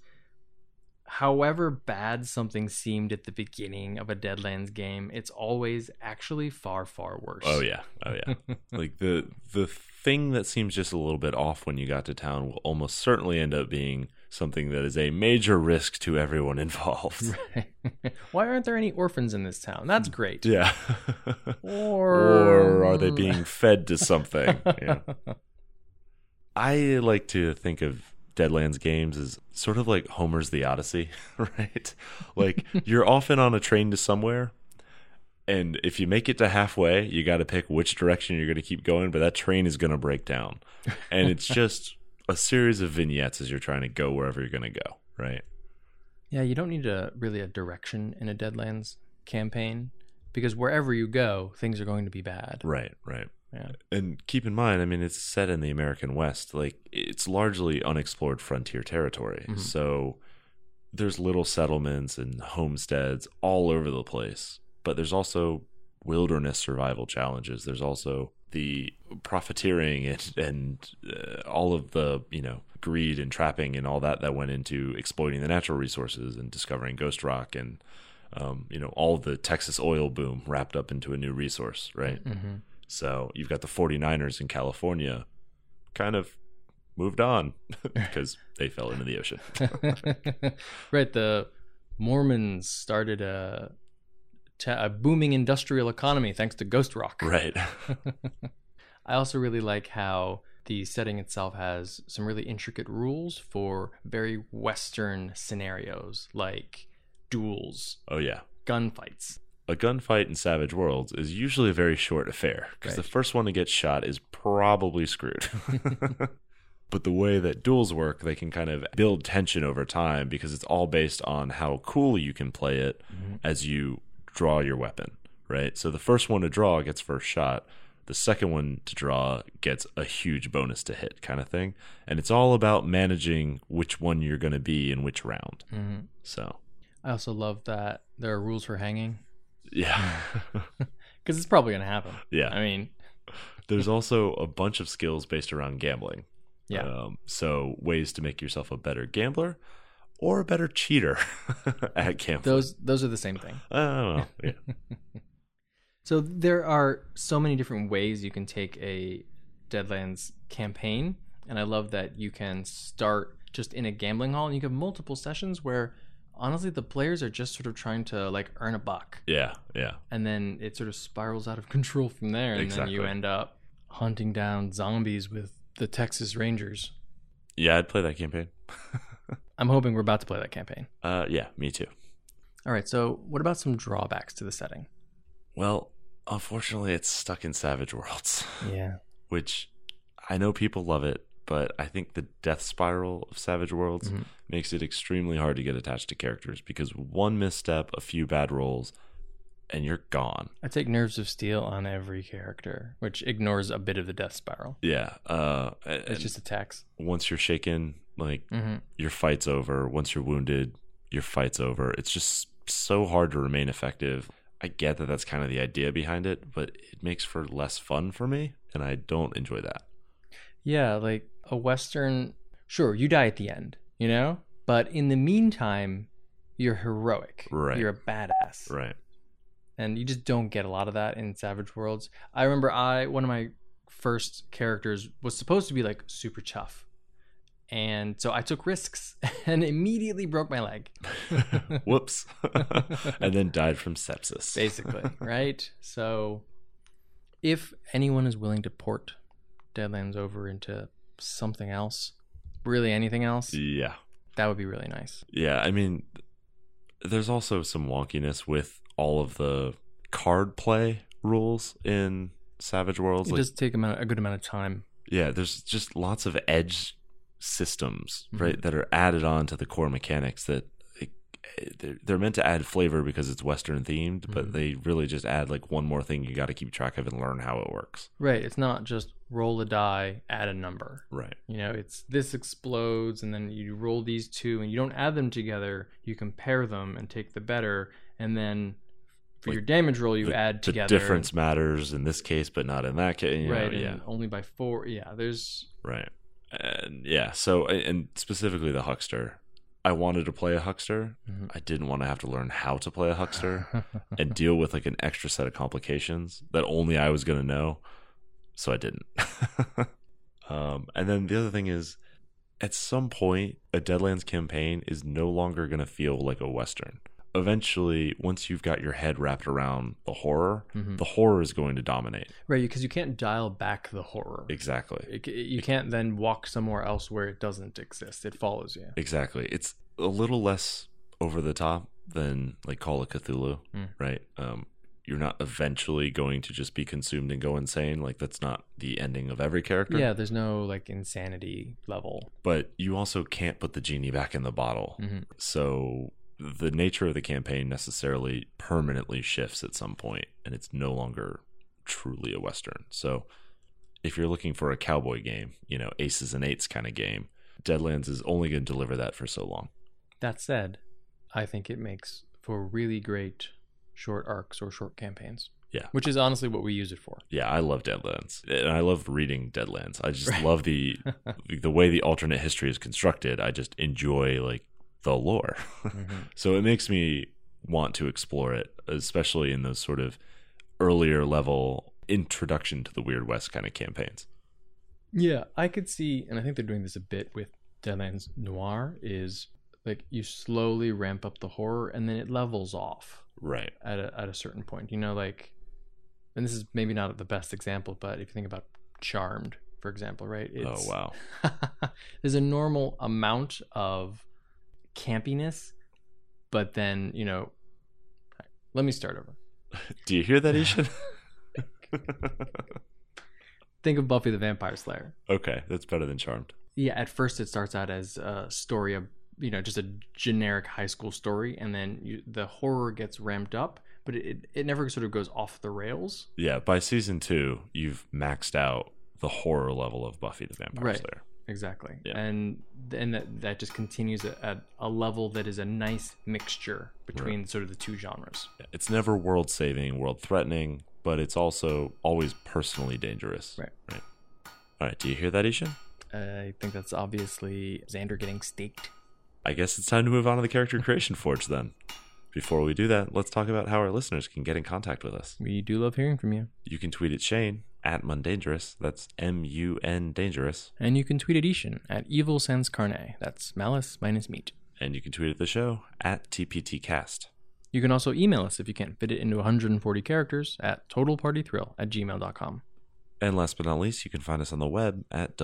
B: however bad something seemed at the beginning of a Deadlands game, it's always actually far, far worse.
A: Oh yeah. Like the thing that seems just a little bit off when you got to town will almost certainly end up being something that is a major risk to everyone involved.
B: Right. Why aren't there any orphans in this town? That's great.
A: Yeah.
B: Or
A: are they being fed to something? Yeah. I like to think of Deadlands games as sort of like Homer's The Odyssey, right? Like you're often on a train to somewhere, and if you make it to halfway, you got to pick which direction you're going to keep going, but that train is going to break down. And it's just a series of vignettes as you're trying to go wherever you're going to go, right?
B: Yeah, you don't need really a direction in a Deadlands campaign, because wherever you go, things are going to be bad.
A: Right, right.
B: Yeah.
A: And keep in mind, I mean, it's set in the American West. Like, it's largely unexplored frontier territory.
B: Mhm.
A: So there's little settlements and homesteads all over the place. But there's also wilderness survival challenges. There's also the profiteering and all of the, greed and trapping and all that went into exploiting the natural resources and discovering Ghost Rock and, all the Texas oil boom wrapped up into a new resource, right?
B: Mm-hmm.
A: So you've got the 49ers in California kind of moved on because they fell into the ocean.
B: Right. The Mormons started a booming industrial economy thanks to Ghost Rock.
A: Right.
B: I also really like how the setting itself has some really intricate rules for very Western scenarios, like duels,
A: Oh, yeah.
B: gunfights.
A: A gunfight in Savage Worlds is usually a very short affair because
B: Right.
A: the first one to get shot is probably screwed. But the way that duels work, they can kind of build tension over time because it's all based on how cool you can play it as you draw your weapon, right? So the first one to draw gets first shot. The second one to draw gets a huge bonus to hit kind of thing. And it's all about managing which one you're going to be in which round.
B: Mm-hmm.
A: So,
B: I also love that there are rules for hanging,
A: yeah.
B: because it's probably going to happen.
A: Yeah.
B: I mean,
A: There's also a bunch of skills based around gambling.
B: yeah.
A: So ways to make yourself a better gambler or a better cheater at gambling.
B: Those are the same thing.
A: Oh, yeah.
B: So there are so many different ways you can take a Deadlands campaign, and I love that you can start just in a gambling hall and you have multiple sessions where honestly the players are just sort of trying to like earn a buck,
A: Yeah.
B: and then it sort of spirals out of control from there, and then you
A: Exactly.
B: end up hunting down zombies with the Texas Rangers.
A: Yeah, I'd play that campaign.
B: I'm hoping we're about to play that campaign.
A: Yeah, me too.
B: All right, so what about some drawbacks to the setting?
A: Well, unfortunately, it's stuck in Savage Worlds,
B: Yeah.
A: which I know people love it, but I think the death spiral of Savage Worlds
B: Mhm.
A: makes it extremely hard to get attached to characters because one misstep, a few bad rolls, and you're gone.
B: I take Nerves of Steel on every character, which ignores a bit of the death spiral.
A: Yeah.
B: It's
A: And
B: just attacks.
A: once you're shaken, like
B: Mm-hmm.
A: your fight's over. Once you're wounded, your fight's over. It's just so hard to remain effective. I get that that's kind of the idea behind it, but it makes for less fun for me, and I don't enjoy that.
B: Yeah, like a Western, sure, you die at the end, But in the meantime, you're heroic.
A: Right.
B: You're a badass.
A: Right.
B: And you just don't get a lot of that in Savage Worlds. I remember one of my first characters was supposed to be like super tough. And so I took risks and immediately broke my leg.
A: Whoops. And then died from sepsis.
B: Basically, right? So if anyone is willing to port Deadlands over into something else, really anything else,
A: Yeah.
B: that would be really nice.
A: Yeah. I mean, there's also some wonkiness with all of the card play rules in Savage Worlds.
B: It does take a good amount of time.
A: Yeah, there's just lots of edge systems,
B: Mhm.
A: right, that are added on to the core mechanics that they're meant to add flavor because it's Western themed, but
B: Mhm.
A: they really just add like one more thing you got to keep track of and learn how it works.
B: Right. It's not just roll a die, add a number.
A: Right.
B: It's this explodes and then you roll these two and you don't add them together. You compare them and take the better. And then for
A: Like,
B: your damage roll, you add
A: The
B: together.
A: difference matters in this case, but not in that case.
B: Right.
A: Yeah.
B: And only by 4. Yeah. There's.
A: Right. And yeah, so, and specifically the Huckster. I wanted to play a Huckster.
B: Mhm.
A: I didn't want to have to learn how to play a Huckster and deal with like an extra set of complications that only I was going to know. So I didn't. And then the other thing is, at some point, a Deadlands campaign is no longer going to feel like a Western. Eventually, once you've got your head wrapped around the horror is going to dominate.
B: Right, because you can't dial back the horror.
A: Exactly.
B: You can't then walk somewhere else where it doesn't exist. It follows you.
A: Exactly. It's a little less over the top than like Call of Cthulhu, right? You're not eventually going to just be consumed and go insane. Like, that's not the ending of every character.
B: Yeah, there's no like insanity level.
A: But you also can't put the genie back in the bottle. So the nature of the campaign necessarily permanently shifts at some point, and it's no longer truly a Western. So if you're looking for a cowboy game, aces and eights kind of game, Deadlands is only going to deliver that for so long.
B: That said, I think it makes for really great short arcs or short campaigns.
A: Yeah.
B: Which is honestly what we use it for.
A: Yeah, I love Deadlands. And I love reading Deadlands. I just love the way the alternate history is constructed. I just enjoy like the lore. So it makes me want to explore it, especially in those sort of earlier level introduction to the Weird West kind of campaigns.
B: Yeah, I could see, and I think they're doing this a bit with Deadlands Noir, is like you slowly ramp up the horror and then it levels off.
A: Right.
B: At a certain point, like, and this is maybe not the best example, but if you think about Charmed, for example, right?
A: Oh, wow.
B: There's a normal amount of campiness, but then, let me start over.
A: Do you hear that, Ishan?
B: Think of Buffy the Vampire Slayer.
A: Okay, that's better than Charmed.
B: Yeah, at first it starts out as a story of, just a generic high school story, and then the horror gets ramped up, but it never sort of goes off the rails.
A: Yeah, by season 2, you've maxed out the horror level of Buffy the Vampire Slayer.
B: Exactly.
A: Yeah.
B: And that just continues at a level that is a nice mixture between sort of the two genres.
A: Yeah, it's never world-saving, world-threatening, but it's also always personally dangerous.
B: Right.
A: All right, do you hear that, Ishan?
B: I think that's obviously Xander getting staked.
A: I guess it's time to move on to the Character Creation Forge then. Before we do that, let's talk about how our listeners can get in contact with us.
B: We do love hearing from you.
A: You can tweet at Shane at Mundangerous. That's M-U-N Dangerous.
B: And you can tweet at Ishan at Evil Sans Carne. That's malice minus meat.
A: And you can tweet at the show at TPTcast.
B: You can also email us if you can't fit it into 140 characters at totalpartythrill@gmail.com.
A: And last but not least, you can find us on the web at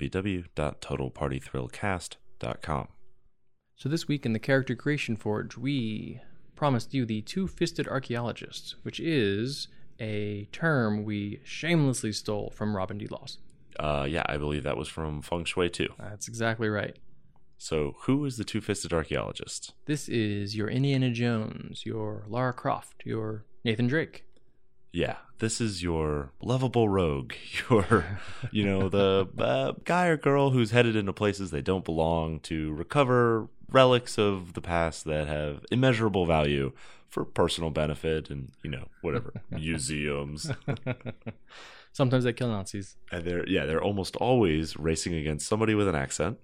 A: www.totalpartythrillcast.com.
B: So this week in the Character Creation Forge, we promised you the Two-Fisted Archaeologist, which is a term we shamelessly stole from Robin D. Laws.
A: Yeah, I believe that was from Feng Shui too.
B: That's exactly right.
A: So who is the Two-Fisted Archaeologist?
B: This is your Indiana Jones, your Lara Croft, your Nathan Drake.
A: Yeah, this is your lovable rogue, your, the guy or girl who's headed into places they don't belong to recover relics of the past that have immeasurable value for personal benefit and, whatever, museums.
B: Sometimes they kill Nazis.
A: And they're almost always racing against somebody with an accent.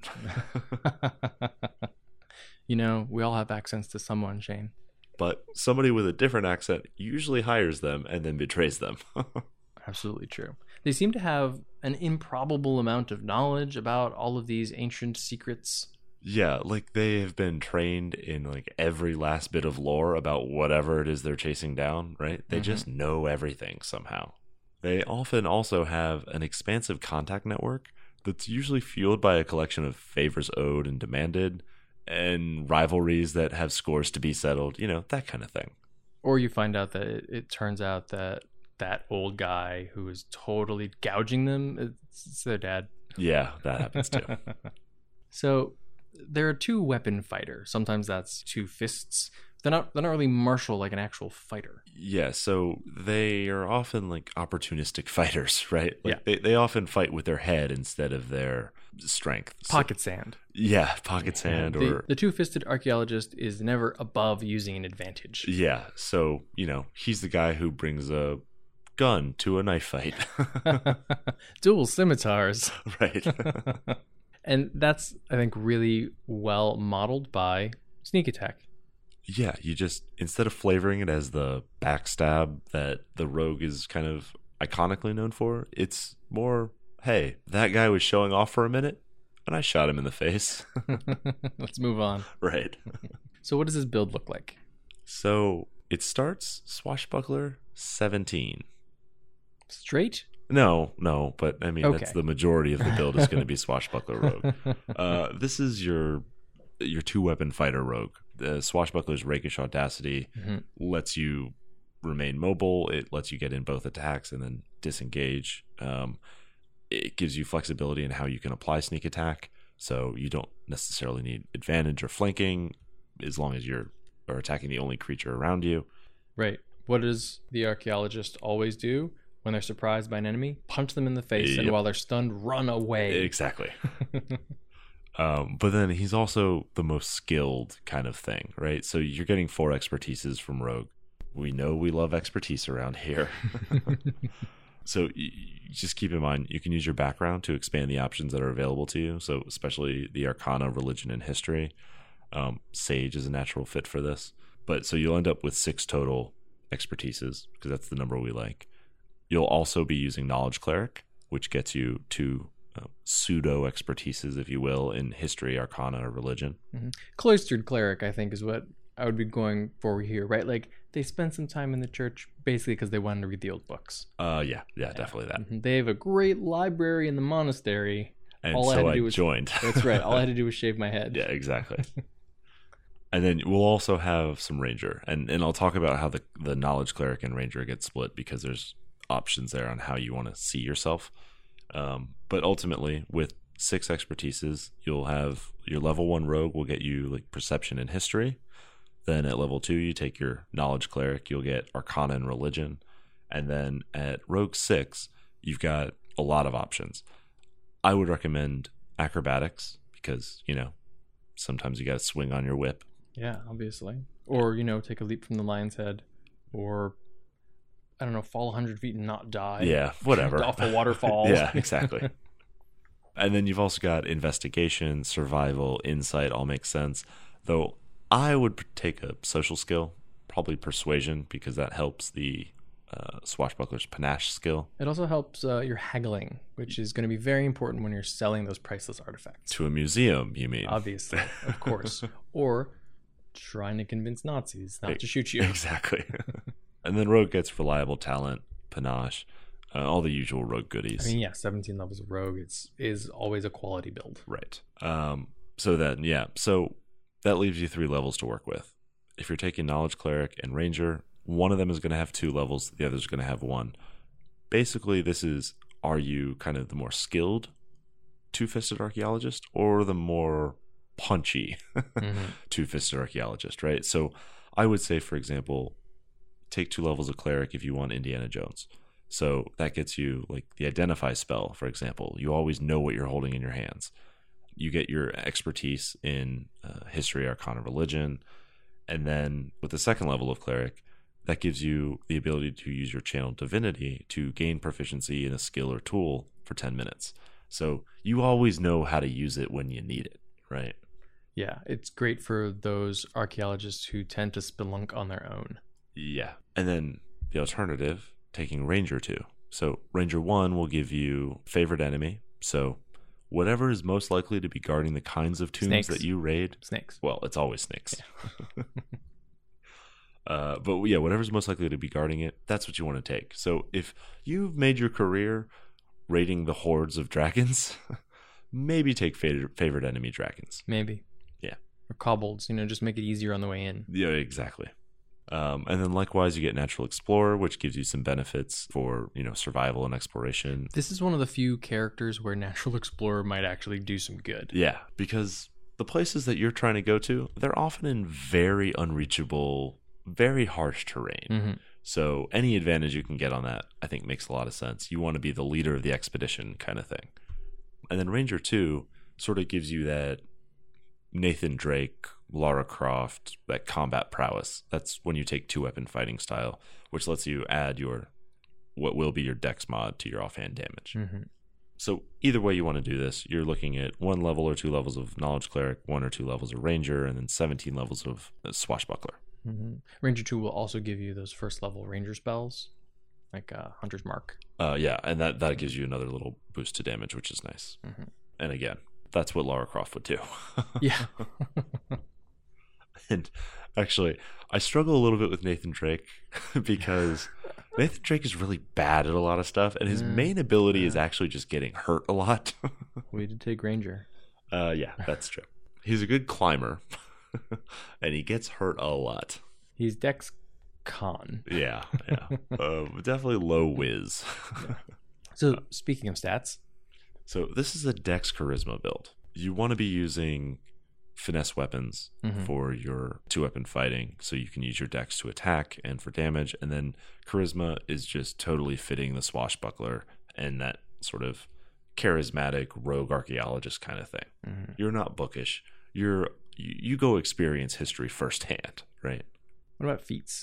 B: We all have accents to someone, Shane.
A: But somebody with a different accent usually hires them and then betrays them.
B: Absolutely true. They seem to have an improbable amount of knowledge about all of these ancient secrets.
A: Yeah, like they have been trained in like every last bit of lore about whatever it is they're chasing down, right? They just know everything somehow. They often also have an expansive contact network that's usually fueled by a collection of favors owed and demanded, and rivalries that have scores to be settled, that kind of thing.
B: Or you find out that it turns out that old guy who is totally gouging them, it's their dad.
A: Yeah, that happens too.
B: So there are two weapon fighters. Sometimes that's two fists. They're not really martial like an actual fighter.
A: Yeah, so they are often like opportunistic fighters, right? Like
B: yeah.
A: They often fight with their head instead of their strength.
B: Pocket sand.
A: Yeah, pocket sand.
B: The two-fisted archaeologist is never above using an advantage.
A: Yeah, so, he's the guy who brings a gun to a knife fight.
B: Dual scimitars.
A: Right.
B: And that's, I think, really well modeled by Sneak Attack.
A: Yeah, you just, instead of flavoring it as the backstab that the rogue is kind of iconically known for, it's more, hey, that guy was showing off for a minute. and I shot him in the face.
B: Let's move on.
A: Right.
B: So what does his build look like?
A: So it starts Swashbuckler 17.
B: Straight?
A: No, but I mean,
B: Okay.
A: that's the majority of the build is going to be Swashbuckler Rogue. This is your two-weapon fighter rogue. The Swashbuckler's Rakish Audacity lets you remain mobile. It lets you get in both attacks and then disengage. It gives you flexibility in how you can apply sneak attack, so you don't necessarily need advantage or flanking as long as you're attacking the only creature around you.
B: Right. What does the archaeologist always do when they're surprised by an enemy? Punch them in the face, and while they're stunned, run away.
A: Exactly. But then he's also the most skilled kind of thing, right? So you're getting 4 expertises from Rogue. We know we love expertise around here. So just keep in mind, you can use your background to expand the options that are available to you. So especially the Arcana, Religion, and History. Sage is a natural fit for this. But so you'll end up with 6 total expertises, because that's the number we like. You'll also be using Knowledge Cleric, which gets you 2 pseudo expertises, if you will, in History, Arcana, or Religion.
B: Cloistered cleric, I think, is what I would be going for here, right? Like, they spend some time in the church basically because they wanted to read the old books.
A: Yeah, definitely that.
B: They have a great library in the monastery.
A: And all so I joined.
B: That's right. All I had to do was shave my head.
A: Yeah, exactly. And then we'll also have some Ranger, and I'll talk about how the Knowledge Cleric and Ranger get split, because there's options there on how you want to see yourself. But ultimately, with 6 expertises, you'll have your level 1 Rogue will get you like Perception and History. Then at level 2, you take your Knowledge Cleric, you'll get Arcana and Religion. And then at Rogue 6, you've got a lot of options. I would recommend Acrobatics, because, sometimes you got to swing on your whip.
B: Yeah, obviously. Or, take a leap from the lion's head. Or, I don't know, fall 100 feet and not die.
A: Yeah, whatever.
B: Off a waterfall.
A: Yeah, exactly. And then you've also got Investigation, Survival, Insight, all makes sense. Though I would take a social skill, probably Persuasion, because that helps the Swashbuckler's Panache skill.
B: It also helps your haggling, which is going to be very important when you're selling those priceless artifacts.
A: To a museum, you mean?
B: Obviously, of course. Or trying to convince Nazis not to shoot you.
A: Exactly. And then Rogue gets Reliable Talent, Panache, all the usual Rogue goodies.
B: I mean, 17 levels of Rogue is always a quality build.
A: Right. So that leaves you 3 levels to work with. If you're taking Knowledge Cleric and Ranger, one of them is going to have 2 levels, the other is going to have 1. Basically, this is, are you kind of the more skilled Two-Fisted Archaeologist or the more punchy Two-Fisted Archaeologist, right? So I would say, for example, take 2 levels of Cleric if you want Indiana Jones. So that gets you like the Identify spell, for example. You always know what you're holding in your hands. You get your expertise in History, Arcana, Religion. And then with the 2nd level of Cleric, that gives you the ability to use your Channeled Divinity to gain proficiency in a skill or tool for 10 minutes. So you always know how to use it when you need it, right?
B: Yeah, it's great for those archaeologists who tend to spelunk on their own.
A: Yeah. And then the alternative, taking Ranger 2. So Ranger 1 will give you Favorite Enemy. So whatever is most likely to be guarding the kinds of tombs that you raid.
B: Snakes.
A: Well, it's always snakes. Yeah. But yeah, whatever's most likely to be guarding it, that's what you want to take. So if you've made your career raiding the hordes of dragons, maybe take Favorite Enemy dragons.
B: Maybe.
A: Yeah.
B: Or kobolds, just make it easier on the way in.
A: Yeah, exactly. And then likewise, you get Natural Explorer, which gives you some benefits for, survival and exploration.
B: This is one of the few characters where Natural Explorer might actually do some good.
A: Yeah, because the places that you're trying to go to, they're often in very unreachable, very harsh terrain. So any advantage you can get on that, I think, makes a lot of sense. You want to be the leader of the expedition kind of thing. And then Ranger 2 sort of gives you that Nathan Drake, Lara Croft, that combat prowess. That's when you take 2-weapon fighting style, which lets you add what will be your dex mod to your offhand damage. So either way you want to do this, you're looking at 1 level or 2 levels of Knowledge Cleric, 1 or 2 levels of Ranger, and then 17 levels of Swashbuckler.
B: Ranger 2 will also give you those 1st level Ranger spells, like Hunter's Mark.
A: Yeah, and that gives you another little boost to damage, which is nice. And again, that's what Lara Croft would do.
B: Yeah.
A: And actually, I struggle a little bit with Nathan Drake because Nathan Drake is really bad at a lot of stuff, and his main ability is actually just getting hurt a lot.
B: We did take Ranger.
A: Yeah, that's true. He's a good climber, and he gets hurt a lot.
B: He's Dex Con.
A: Yeah. Definitely low whiz.
B: Yeah. So, speaking of stats.
A: So, this is a Dex Charisma build. You want to be using finesse weapons for your 2-weapon fighting, so you can use your Dex to attack and for damage, and then Charisma is just totally fitting the swashbuckler and that sort of charismatic rogue archaeologist kind of thing. You're not bookish. You go experience history firsthand, right?
B: What about feats?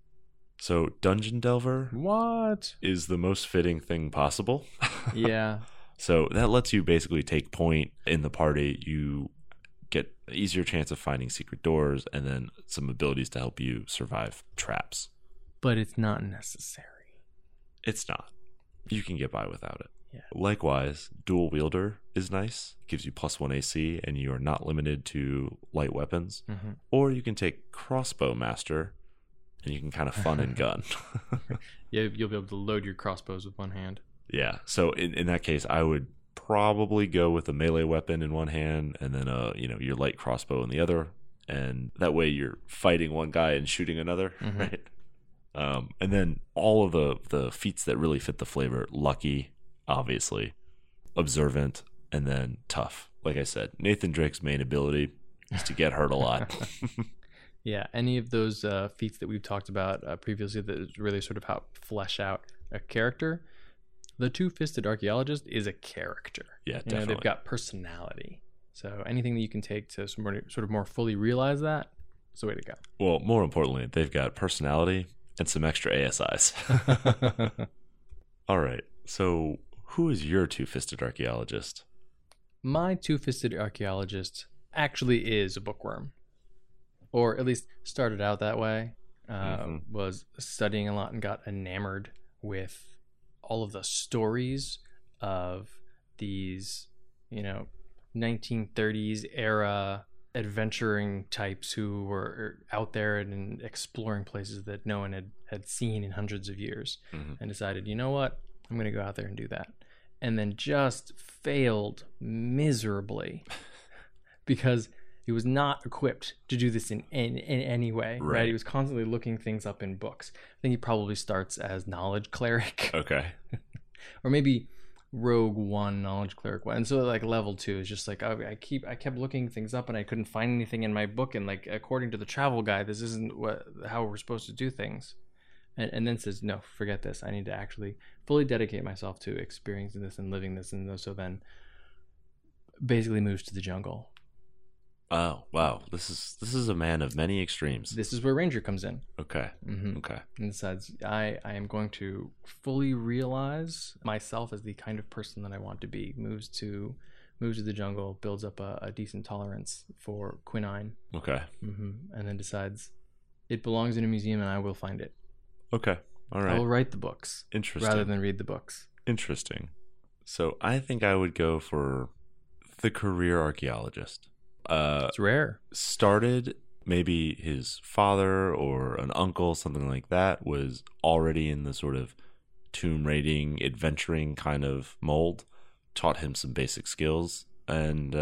A: So Dungeon Delver
B: What?
A: is the most fitting thing possible.
B: Yeah.
A: So that lets you basically take point in the party. You get an easier chance of finding secret doors and then some abilities to help you survive traps.
B: But it's not necessary.
A: It's not. You can get by without it.
B: Yeah.
A: Likewise, Dual Wielder is nice. Gives you +1 AC and you are not limited to light weapons. Or you can take Crossbow Master and you can kind of fun and gun.
B: Yeah, you'll be able to load your crossbows with one hand.
A: Yeah. So in that case, I would probably go with a melee weapon in one hand and then your light crossbow in the other, and that way you're fighting one guy and shooting another, right? And then all of the feats that really fit the flavor: Lucky, obviously, Observant, and then Tough. Like I said, Nathan Drake's main ability is to get hurt a lot.
B: Yeah, any of those feats that we've talked about previously that really sort of help flesh out a character. The Two-Fisted Archaeologist is a character.
A: Yeah, definitely.
B: They've got personality. So anything that you can take to sort of more fully realize that, it's the way to go.
A: Well, more importantly, they've got personality and some extra ASIs. All right. So who is your Two-Fisted Archaeologist?
B: My Two-Fisted Archaeologist actually is a bookworm. Or at least started out that way. Was studying a lot and got enamored with all of the stories of these, 1930s era adventuring types who were out there and exploring places that no one had seen in hundreds of years, and decided, you know what, I'm going to go out there and do that. And then just failed miserably because he was not equipped to do this in any way, right? He was constantly looking things up in books. I think he probably starts as knowledge cleric.
A: Okay.
B: Or maybe rogue 1, knowledge cleric 1. And so like level 2 is just like, I kept looking things up and I couldn't find anything in my book. And like, according to the travel guide, this isn't how we're supposed to do things. And then says, no, forget this. I need to actually fully dedicate myself to experiencing this and living this. And so then basically moves to the jungle.
A: Oh, wow. This is a man of many extremes.
B: This is where Ranger comes in.
A: Okay. Okay.
B: And decides, I am going to fully realize myself as the kind of person that I want to be. Moves to the jungle, builds up a decent tolerance for quinine.
A: Okay.
B: And then decides it belongs in a museum and I will find it.
A: Okay. All right.
B: I will write the books.
A: Interesting.
B: Rather than read the books.
A: Interesting. So I think I would go for the career archaeologist.
B: It's rare.
A: Started, maybe his father or an uncle, something like that, was already in the sort of tomb raiding, adventuring kind of mold, taught him some basic skills, and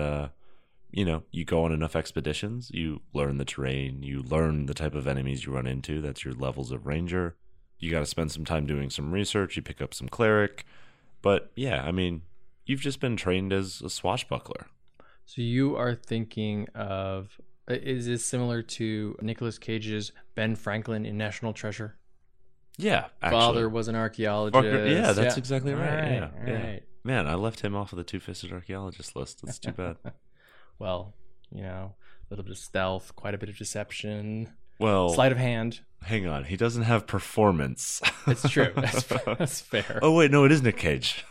A: you go on enough expeditions, you learn the terrain, you learn the type of enemies you run into. That's your levels of ranger. You got to spend some time doing some research, you pick up some cleric, but yeah, I mean, you've just been trained as a swashbuckler.
B: So you are thinking of, is this similar to Nicolas Cage's Ben Franklin in National Treasure?
A: Yeah, actually.
B: Father was an archaeologist.
A: Yeah, that's exactly right.
B: All right.
A: Man, I left him off of the Two-Fisted Archaeologist list. That's too bad.
B: Well, a little bit of stealth, quite a bit of deception.
A: Well,
B: sleight of hand.
A: Hang on, he doesn't have performance.
B: It's true. That's fair.
A: Oh wait, no, it is Nick Cage.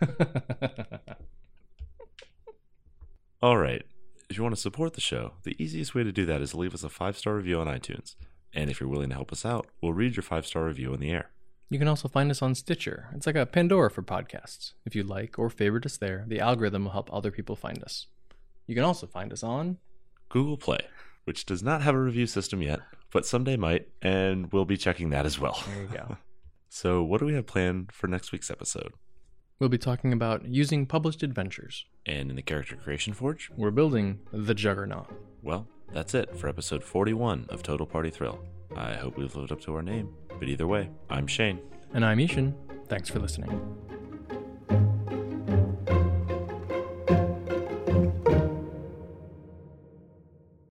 A: All right. If you want to support the show, the easiest way to do that is to leave us a 5-star review on iTunes. And if you're willing to help us out, we'll read your 5-star review on the air.
B: You can also find us on Stitcher. It's like a Pandora for podcasts. If you like or favorite us there, the algorithm will help other people find us. You can also find us on
A: Google Play, which does not have a review system yet, but someday might, and we'll be checking that as well.
B: There you go.
A: So what do we have planned for next week's episode?
B: We'll be talking about using published adventures.
A: And in the Character Creation Forge,
B: we're building the Juggernaut.
A: Well, that's it for episode 41 of Total Party Thrill. I hope we've lived up to our name. But either way, I'm Shane.
B: And I'm Ishan. Thanks for listening.